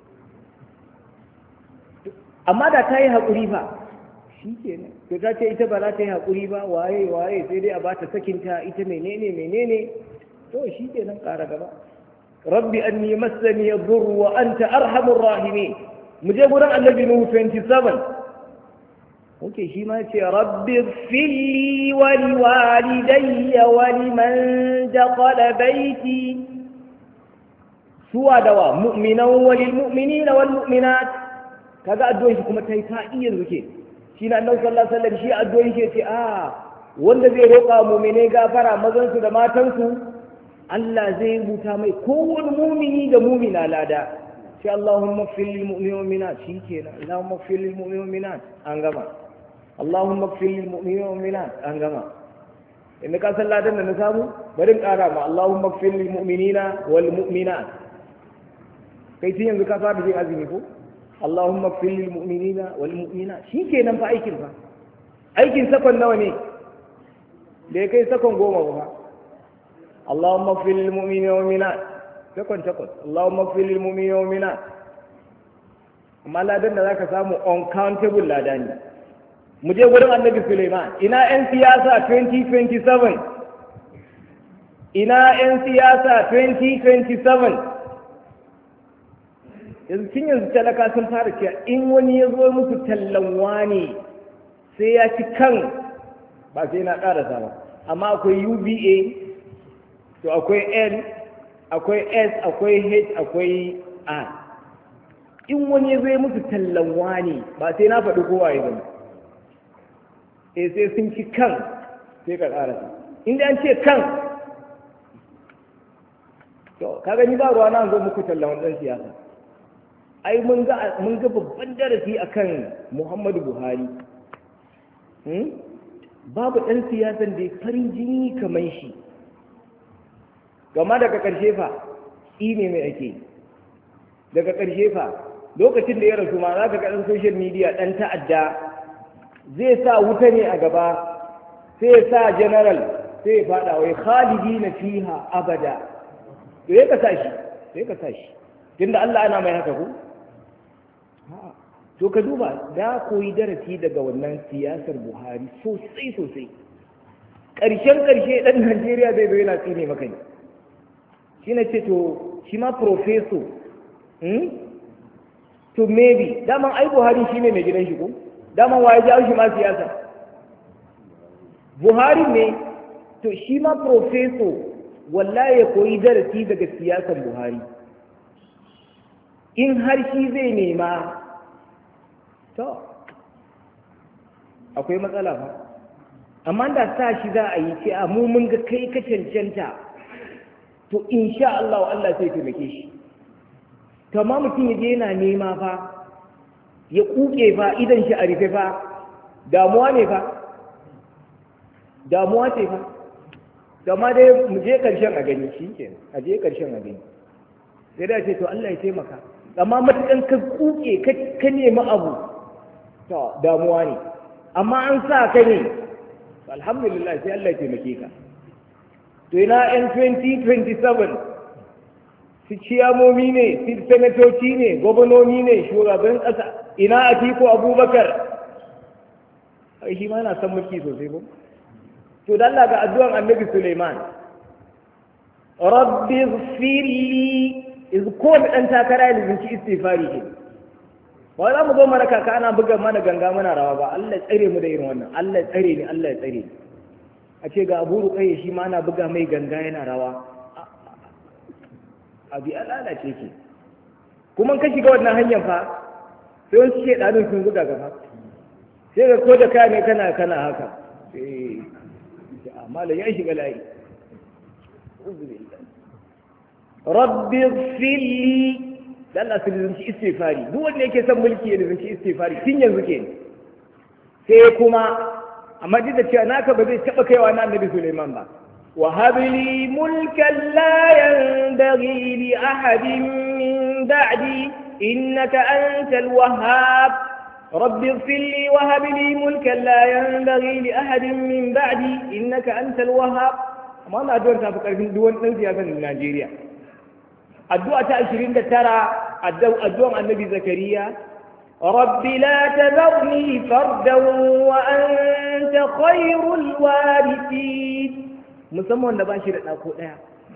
Speaker 1: amma da ta yi haƙuri fa shi ke nan to ta ce ita ba za ta yi haƙuri ba waye waye sai dai a ba ta sakinta ita menene menene to shi ke nan ƙara gaba rabbi anni massani yadur wa anta arhamur rahimin. mu je gurin annabi nuhu twenty-seven oke shi ma ce rabbi ighfirli wa liwalidayya wa liman dakhala baiti suwa dawa mu'minan wa lil mu'minina wal mu'minat. kaga addu'ar shi kuma ta yi ta iya zuke shi na annabi sallallahu alaihi wasallam shi addu'o'in shi ce a wanda zai roƙa mu'mine gafara mazan su da matan su Allah zai rubuta mai kowane mu'mini da mu'mina lada sai Allahumma ighfir lil mu'minina wal mu'minat shi kenan Allahumma ighfir lil mu'minina wal mu'minat an gama Allahumma ighfir lil mu'minina wal mu'minat an gama inda ka san ladan da na samu bari in ƙara ma Allahumma ighfir lil mu'minina wal mu'minat kai tun yanzu ka fara jin azumi ko Allahumma ighfir lil mu'minina wal mu'minat shikenan fa aikin fa aikin sakon nawa ne da ya kai sakon goma ba Allahumma ighfir lil mu'minina wal mu'minat sakon takwas Allahumma ighfir lil mu'minina wal mu'minat amma ladan da zaka samu uncountable lada ne mu je gurin Annabi Sulaiman ina yan siyasa twenty twenty-seven ina yan siyasa twenty twenty-seven yanzu tun yanzu talaka sun fara cewa in wani ya zo musu tallan wani sai ya ci kan ba sai na ƙarasa ba amma akwai U B A to akwai N akwai S akwai H akwai R in wani ya zo musu tallan wani ba sai na faɗi kowa ya zama eh sai sun ci kan sai ka ƙarasa inda an ce kan to ka gani ba ruwa na zo muku tallan wannan siyasa ai mun ga mun ga babban darasi akan Muhammadu Buhari hmm? babu ɗan siyasan da ya farin jini kamar shi gama daga ƙarshe fa ne mai ake daga ƙarshe fa lokacin da ya rasu ma za ka ga ɗan social media ɗan ta'adda zai sa wuta ne a gaba sai ya sa general sai ya faɗa wai khalidi na fiha abada to ya ka sa shi sai ka sa shi tunda Allah ana mai haka ku to ka duba da koyi darasi daga wannan siyasar Buhari sosai sosai ƙarshen ƙarshe ɗan Najeriya zai zo yana tsine maka ne shi na ce to shi ma professor hmm? to maybe daman ai Buhari shi ne mai gidan shi ko daman waye ji shi ma siyasa Buhari ne to shi ma professor wallahi ya koyi darasi daga siyasar Buhari in har shi zai nema to akwai matsala ba amma da sa shi za a yi ce a mu mun ga kai ka cancanta to insha Allah Allah sai taimake shi to amma mutum yaje yana nema fa ya kuke fa idan shi a rufe fa damuwa ne fa damuwa ce fa amma dai mu je karshen a gani shikenan a je karshen a gani sai da ce to Allah ya taimaka amma matukan ka kuke ka nemi abu to damuwa ne amma an sa ka ne alhamdulillah sai Allah ya taimake ka to ina yan twenty twenty-seven su ciyamomi ne su senatoci ne gwamnoni ne shugaban ƙasa ina Atiku Abubakar ai shi ma na san mulki sosai ko to dan Allah ga addu'an Annabi Sulaiman rabbi ighfirli iz ko dan takara da zinci istighfari ke ba za mu zo mana kaka ana buga mana ganga mana rawa ba Allah ya tsare mu da irin wannan Allah ya tsare ni Allah ya tsare ni a ce ga Abu Ruqayya shi ma ana buga mai ganga yana rawa abi alala ce ke kuma ka shiga wannan hanyar fa sai wani ce ɗanin sun buga gaba sai ga ko da kaya ne kana kana haka sai amma da ya shiga layi rabbi ighfirli dan Allah sai zunci istighfari duk wanda yake son mulki ya zunci istighfari tun yanzu ke sai kuma amma duk da cewa naka ba zai taba kaiwa na Annabi Sulaiman ba wa habli mulkan la yanbaghi li ahadin min ba'di innaka antal wahhab rabbi ighfirli wa hab li mulkan la yanbaghi li ahadin min ba'di innaka antal wahhab amma na addu'ar ta fi karfin duk wani dan siyasar Najeriya addu'a ta ashirin da tara addu'an Annabi Zakariya rabbi la tadharni fardan wa anta khayrul warithin musamman wanda ba shi da ɗako ɗaya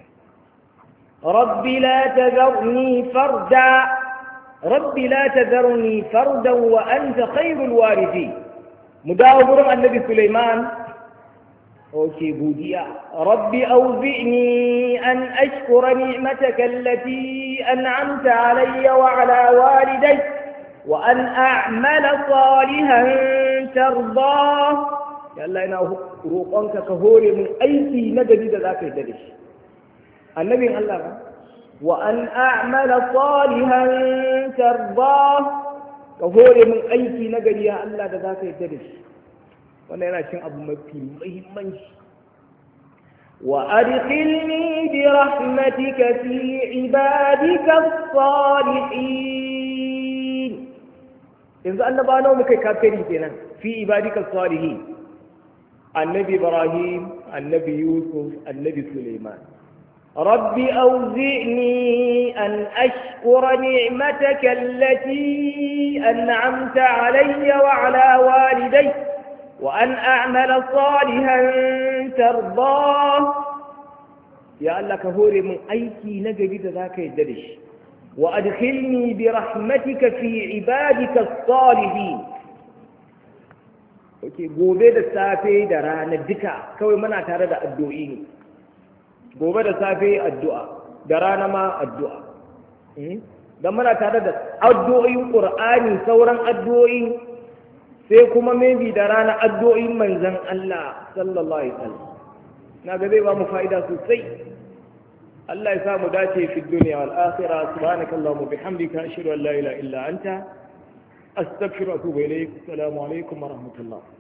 Speaker 1: rabbi la tadharni farda rabbi la tadharni fardan wa anta khayrul warithin mu dawo gurin Annabi Sulaiman أوكي بوديا ربي أوزعني أن أشكر نعمتك التي أنعمت علي وعلى والدي وأن أعمل صالحا ترضاه يا الله أنا روقانك كهوري من أيدي ندري ذاك الدرش النبي الله وأن أعمل صالحا ترضاه كهوري من أيدي ندري يا الله ذاك الدرش wannan yana cin abu mafi muhimmanci وأدخلني برحمتك في عبادك الصالحين. إذا أنا بانو مكي كافرين كنا في عبادك الصالحين، النبي إبراهيم، النبي يوسف، النبي سليمان. رب أوزعني أن أشكر نعمتك التي أنعمت علي وعلى والدي وأن أعمل صالحا ترضاه. يا الله كهوري من أيكي نجد ذاك يدرش. وأدخلني برحمتك في عبادك الصالحين. اوكي gobe da safe da rana duka kawai muna tare da addu'o'i ne. Gobe da safe addu'a, da rana ma addu'a. Dan muna tare da addu'o'in Qur'ani, sauran addu'o'i, sai kuma maybe da rana addu'o'in manzon Allah sallallahu alaihi wasallam. Na ga zai ba mu fa'ida sosai. Allah ya sa mu dace fi dunya wal akhirah. Subhanakallahumma bihamdika ashhadu an la ilaha illa anta astaghfiruka wa atubu ilayk. Assalamu alaikum wa rahmatullah.